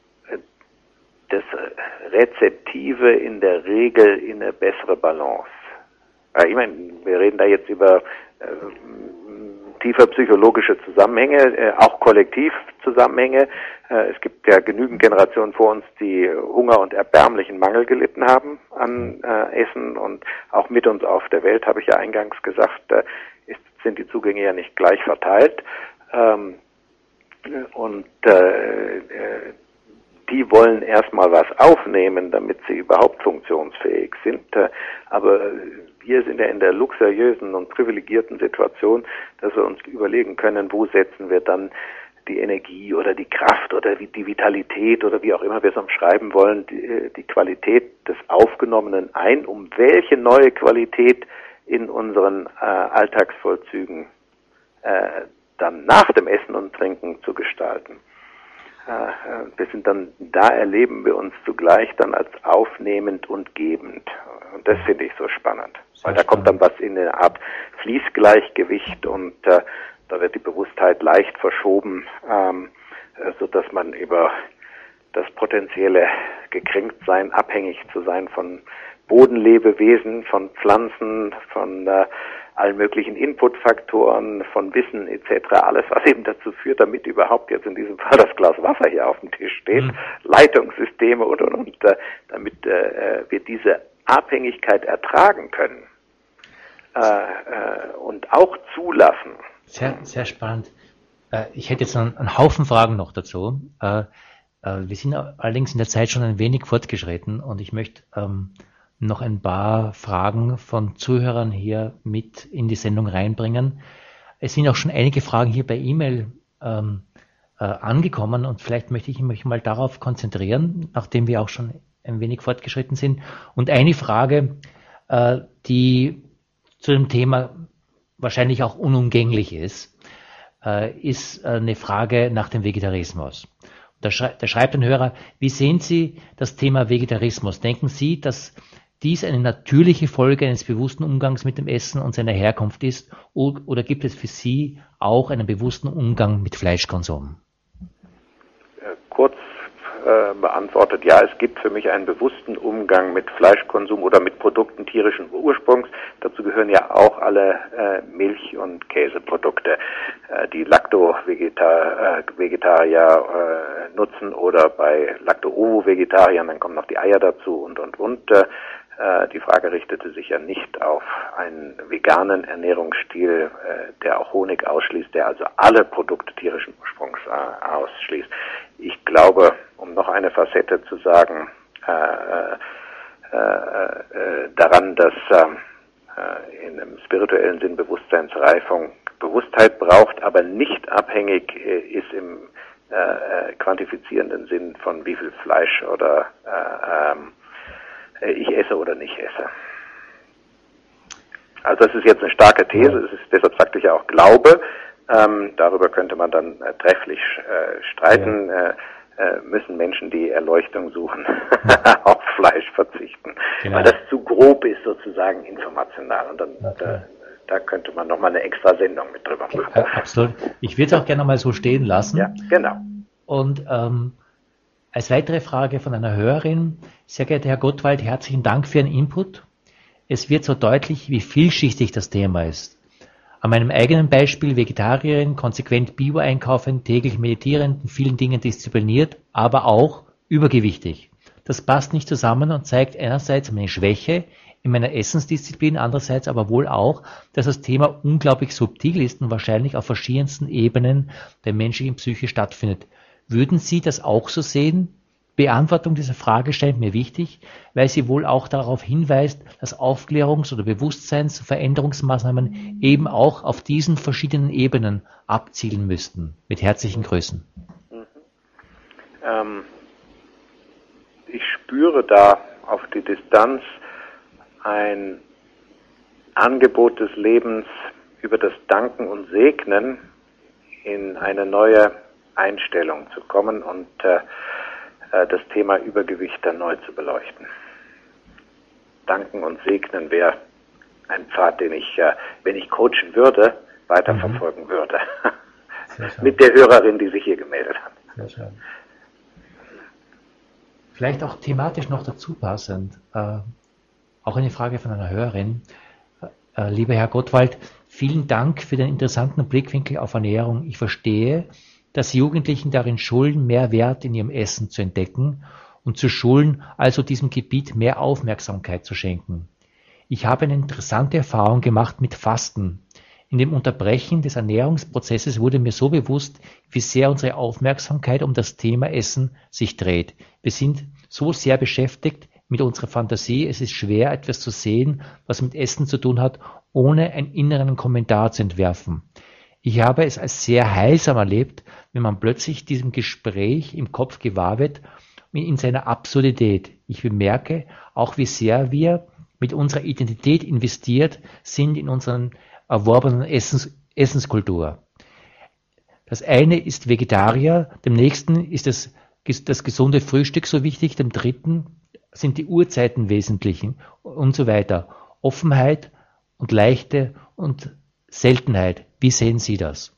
das Rezeptive in der Regel in eine bessere Balance. Äh, ich meine, wir reden da jetzt über äh, tiefer psychologische Zusammenhänge, äh, auch Kollektivzusammenhänge. Äh, es gibt ja genügend Generationen vor uns, die Hunger und erbärmlichen Mangel gelitten haben an äh, Essen, und auch mit uns auf der Welt, habe ich ja eingangs gesagt, äh, ist, sind die Zugänge ja nicht gleich verteilt. Ähm, und äh, äh, die wollen erstmal was aufnehmen, damit sie überhaupt funktionsfähig sind. Aber wir sind ja in der luxuriösen und privilegierten Situation, dass wir uns überlegen können, wo setzen wir dann die Energie oder die Kraft oder die Vitalität oder wie auch immer wir es umschreiben wollen, die, die Qualität des Aufgenommenen ein, um welche neue Qualität in unseren äh, Alltagsvollzügen äh, dann nach dem Essen und Trinken zu gestalten. Wir sind dann, da erleben wir uns zugleich dann als aufnehmend und gebend. Und das finde ich so spannend. Sehr Weil da spannend. Kommt dann was in eine Art Fließgleichgewicht, und äh, da wird die Bewusstheit leicht verschoben, ähm, so dass man über das potenzielle Gekränktsein, abhängig zu sein von Bodenlebewesen, von Pflanzen, von äh, allen möglichen Inputfaktoren, von Wissen et cetera, alles, was eben dazu führt, damit überhaupt jetzt in diesem Fall das Glas Wasser hier auf dem Tisch steht, mhm. Leitungssysteme und, und, und, äh, damit äh, wir diese Abhängigkeit ertragen können äh, äh, und auch zulassen. Sehr, sehr spannend. Äh, ich hätte jetzt einen, einen Haufen Fragen noch dazu. Äh, äh, wir sind allerdings in der Zeit schon ein wenig fortgeschritten, und ich möchte ähm, noch ein paar Fragen von Zuhörern hier mit in die Sendung reinbringen. Es sind auch schon einige Fragen hier per E-Mail ähm, äh, angekommen, und vielleicht möchte ich mich mal darauf konzentrieren, nachdem wir auch schon ein wenig fortgeschritten sind. Und eine Frage, äh, die zu dem Thema wahrscheinlich auch unumgänglich ist, äh, ist eine Frage nach dem Vegetarismus. Da, schrei- da schreibt ein Hörer: Wie sehen Sie das Thema Vegetarismus? Denken Sie, dass dies eine natürliche Folge eines bewussten Umgangs mit dem Essen und seiner Herkunft ist, oder gibt es für Sie auch einen bewussten Umgang mit Fleischkonsum? Kurz äh, beantwortet, ja, es gibt für mich einen bewussten Umgang mit Fleischkonsum oder mit Produkten tierischen Ursprungs. Dazu gehören ja auch alle äh, Milch- und Käseprodukte, äh, die Lacto-Vegetarier äh, nutzen, oder bei Lacto-Ovo-Vegetariern, dann kommen noch die Eier dazu und, und, und. Äh, Die Frage richtete sich ja nicht auf einen veganen Ernährungsstil, äh, der auch Honig ausschließt, der also alle Produkte tierischen Ursprungs äh, ausschließt. Ich glaube, um noch eine Facette zu sagen, äh, äh, äh, daran, dass äh, in einem spirituellen Sinn Bewusstseinsreifung Bewusstheit braucht, aber nicht abhängig äh, ist im äh, quantifizierenden Sinn von wie viel Fleisch oder äh, ähm, ich esse oder nicht esse. Also das ist jetzt eine starke These, es ist, deshalb sagte ich ja auch Glaube. Ähm, darüber könnte man dann äh, trefflich äh, streiten. Ja. Äh, äh, müssen Menschen, die Erleuchtung suchen, auf Fleisch verzichten. Genau. Weil das zu grob ist sozusagen informational. Und dann okay. da, da könnte man nochmal eine extra Sendung mit drüber machen. Ja, absolut. Ich würde es auch gerne mal so stehen lassen. Ja, genau. Und ähm, als weitere Frage von einer Hörerin: Sehr geehrter Herr Gottwald, herzlichen Dank für Ihren Input. Es wird so deutlich, wie vielschichtig das Thema ist. An meinem eigenen Beispiel: Vegetarierin, konsequent Bio einkaufen, täglich meditierend, in vielen Dingen diszipliniert, aber auch übergewichtig. Das passt nicht zusammen und zeigt einerseits meine Schwäche in meiner Essensdisziplin, andererseits aber wohl auch, dass das Thema unglaublich subtil ist und wahrscheinlich auf verschiedensten Ebenen der menschlichen Psyche stattfindet. Würden Sie das auch so sehen? Beantwortung dieser Frage scheint mir wichtig, weil sie wohl auch darauf hinweist, dass Aufklärungs- oder Bewusstseins- und Veränderungsmaßnahmen eben auch auf diesen verschiedenen Ebenen abzielen müssten. Mit herzlichen Grüßen. Mhm. Ähm, ich spüre da auf die Distanz ein Angebot des Lebens über das Danken und Segnen in eine neue Einstellung zu kommen und äh, das Thema Übergewicht dann neu zu beleuchten. Danken und Segnen wäre ein Pfad, den ich, äh, wenn ich coachen würde, weiterverfolgen mhm. würde. Mit der Hörerin, die sich hier gemeldet hat. Sehr schön. Vielleicht auch thematisch noch dazu passend, äh, auch eine Frage von einer Hörerin. Äh, lieber Herr Gottwald, vielen Dank für den interessanten Blickwinkel auf Ernährung. Ich verstehe, dass Jugendlichen darin schulen, mehr Wert in ihrem Essen zu entdecken und zu schulen, also diesem Gebiet mehr Aufmerksamkeit zu schenken. Ich habe eine interessante Erfahrung gemacht mit Fasten. In dem Unterbrechen des Ernährungsprozesses wurde mir so bewusst, wie sehr unsere Aufmerksamkeit um das Thema Essen sich dreht. Wir sind so sehr beschäftigt mit unserer Fantasie, es ist schwer, etwas zu sehen, was mit Essen zu tun hat, ohne einen inneren Kommentar zu entwerfen. Ich habe es als sehr heilsam erlebt, wenn man plötzlich diesem Gespräch im Kopf gewahr wird, in seiner Absurdität. Ich bemerke auch, wie sehr wir mit unserer Identität investiert sind in unseren erworbenen Essens, Essenskultur. Das eine ist Vegetarier, dem nächsten ist das, das gesunde Frühstück so wichtig, dem dritten sind die Uhrzeiten wesentlich und so weiter. Offenheit und Leichte und Seltenheit. Wie sehen Sie das?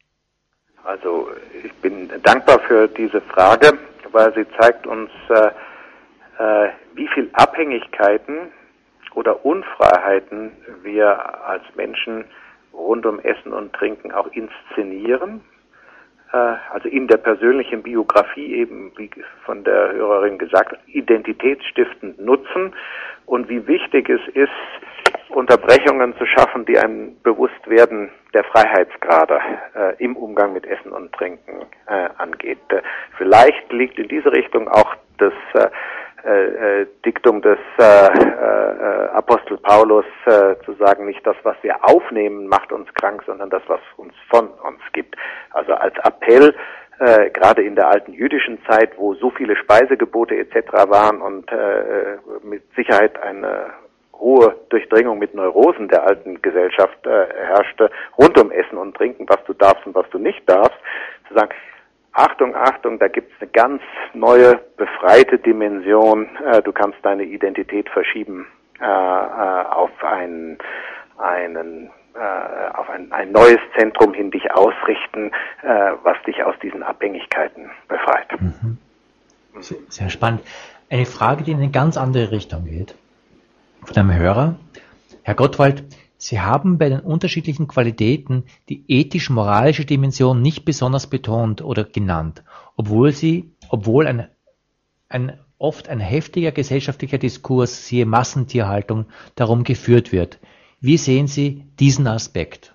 Also ich bin dankbar für diese Frage, weil sie zeigt uns, äh, äh, wie viel Abhängigkeiten oder Unfreiheiten wir als Menschen rund um Essen und Trinken auch inszenieren. Äh, also in der persönlichen Biografie eben, wie von der Hörerin gesagt, identitätsstiftend nutzen und wie wichtig es ist, Unterbrechungen zu schaffen, die einem bewusst werden der Freiheitsgrade äh, im Umgang mit Essen und Trinken äh, angeht. Äh, vielleicht liegt in diese Richtung auch das äh, äh, Diktum des äh, äh, Apostel Paulus äh, zu sagen, nicht das, was wir aufnehmen, macht uns krank, sondern das, was uns von uns gibt. Also als Appell, äh, gerade in der alten jüdischen Zeit, wo so viele Speisegebote et cetera waren und äh, mit Sicherheit eine hohe Durchdringung mit Neurosen der alten Gesellschaft äh, herrschte, rund um Essen und Trinken, was du darfst und was du nicht darfst, zu sagen, Achtung, Achtung, da gibt es eine ganz neue, befreite Dimension, äh, du kannst deine Identität verschieben äh, äh, auf einen, einen äh, auf ein, ein neues Zentrum hin, dich ausrichten, äh, was dich aus diesen Abhängigkeiten befreit. Mhm. Sehr, sehr spannend. Eine Frage, die in eine ganz andere Richtung geht. Von einem Hörer. Herr Gottwald, Sie haben bei den unterschiedlichen Qualitäten die ethisch-moralische Dimension nicht besonders betont oder genannt, obwohl sie, obwohl ein, ein oft ein heftiger gesellschaftlicher Diskurs, siehe Massentierhaltung, darum geführt wird. Wie sehen Sie diesen Aspekt?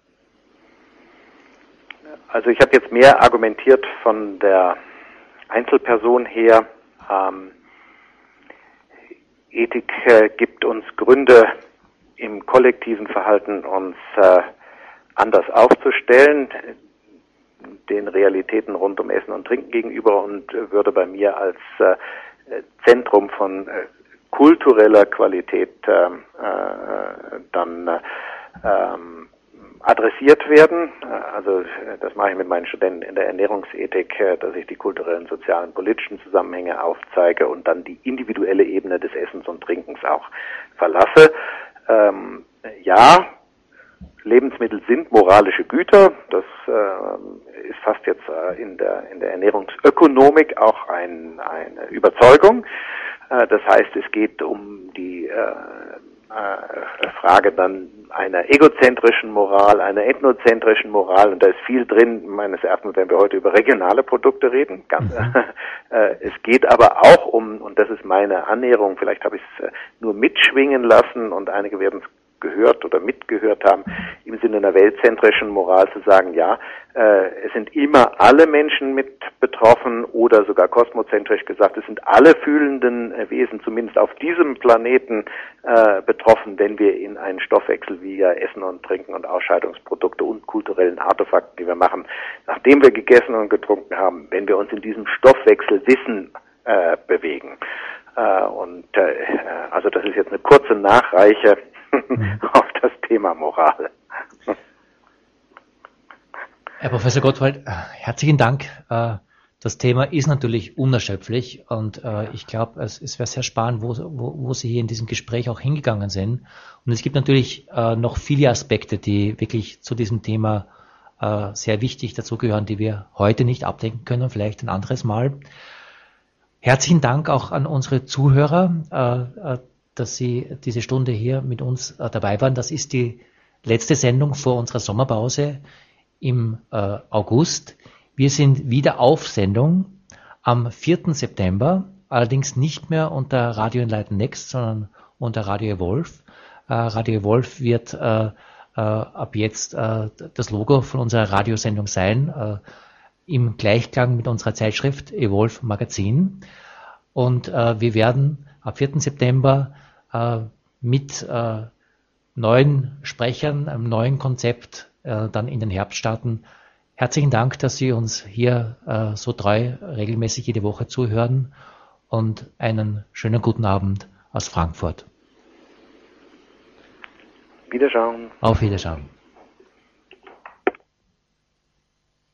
Also ich habe jetzt mehr argumentiert von der Einzelperson her. Ähm, Ethik äh, gibt uns Gründe, im kollektiven Verhalten uns äh, anders aufzustellen, den Realitäten rund um Essen und Trinken gegenüber und äh, würde bei mir als äh, Zentrum von äh, kultureller Qualität äh, äh, dann äh, ähm, adressiert werden. Also das mache ich mit meinen Studenten in der Ernährungsethik, dass ich die kulturellen, sozialen, politischen Zusammenhänge aufzeige und dann die individuelle Ebene des Essens und Trinkens auch verlasse. Ähm, ja, Lebensmittel sind moralische Güter. Das äh, ist fast jetzt äh, in der in der Ernährungsökonomik auch ein, eine Überzeugung. Äh, das heißt, es geht um die äh, äh, Frage dann einer egozentrischen Moral, einer ethnozentrischen Moral, und da ist viel drin, meines Erachtens, wenn wir heute über regionale Produkte reden. Ganz, mhm. äh, es geht aber auch um, und das ist meine Annäherung, vielleicht habe ich es äh, nur mitschwingen lassen und einige werden es gehört oder mitgehört haben, im Sinne einer weltzentrischen Moral zu sagen, ja, äh, es sind immer alle Menschen mit betroffen oder sogar kosmozentrisch gesagt, es sind alle fühlenden äh, Wesen, zumindest auf diesem Planeten, äh, betroffen, wenn wir in einen Stoffwechsel wie ja Essen und Trinken und Ausscheidungsprodukte und kulturellen Artefakten, die wir machen, nachdem wir gegessen und getrunken haben, wenn wir uns in diesem Stoffwechselwissen äh, bewegen. Äh, und äh, also das ist jetzt eine kurze Nachreiche mhm. auf das Thema Moral. Herr Professor Gottwald, herzlichen Dank. Das Thema ist natürlich unerschöpflich und ich glaube, es, es wäre sehr spannend, wo, wo, wo Sie hier in diesem Gespräch auch hingegangen sind. Und es gibt natürlich noch viele Aspekte, die wirklich zu diesem Thema sehr wichtig dazugehören, die wir heute nicht abdecken können, vielleicht ein anderes Mal. Herzlichen Dank auch an unsere Zuhörer, dass Sie diese Stunde hier mit uns dabei waren. Das ist die letzte Sendung vor unserer Sommerpause im äh, August. Wir sind wieder auf Sendung am vierten September, allerdings nicht mehr unter Radio Enlighten Next, sondern unter Radio Evolve. Äh, Radio Evolve wird äh, äh, ab jetzt äh, das Logo von unserer Radiosendung sein, äh, im Gleichklang mit unserer Zeitschrift Evolve Magazin. Und äh, wir werden ab vierten September äh, mit äh, neuen Sprechern, einem neuen Konzept dann in den Herbst starten. Herzlichen Dank, dass Sie uns hier äh, so treu regelmäßig jede Woche zuhören und einen schönen guten Abend aus Frankfurt. Wiederschauen. Auf Wiederschauen.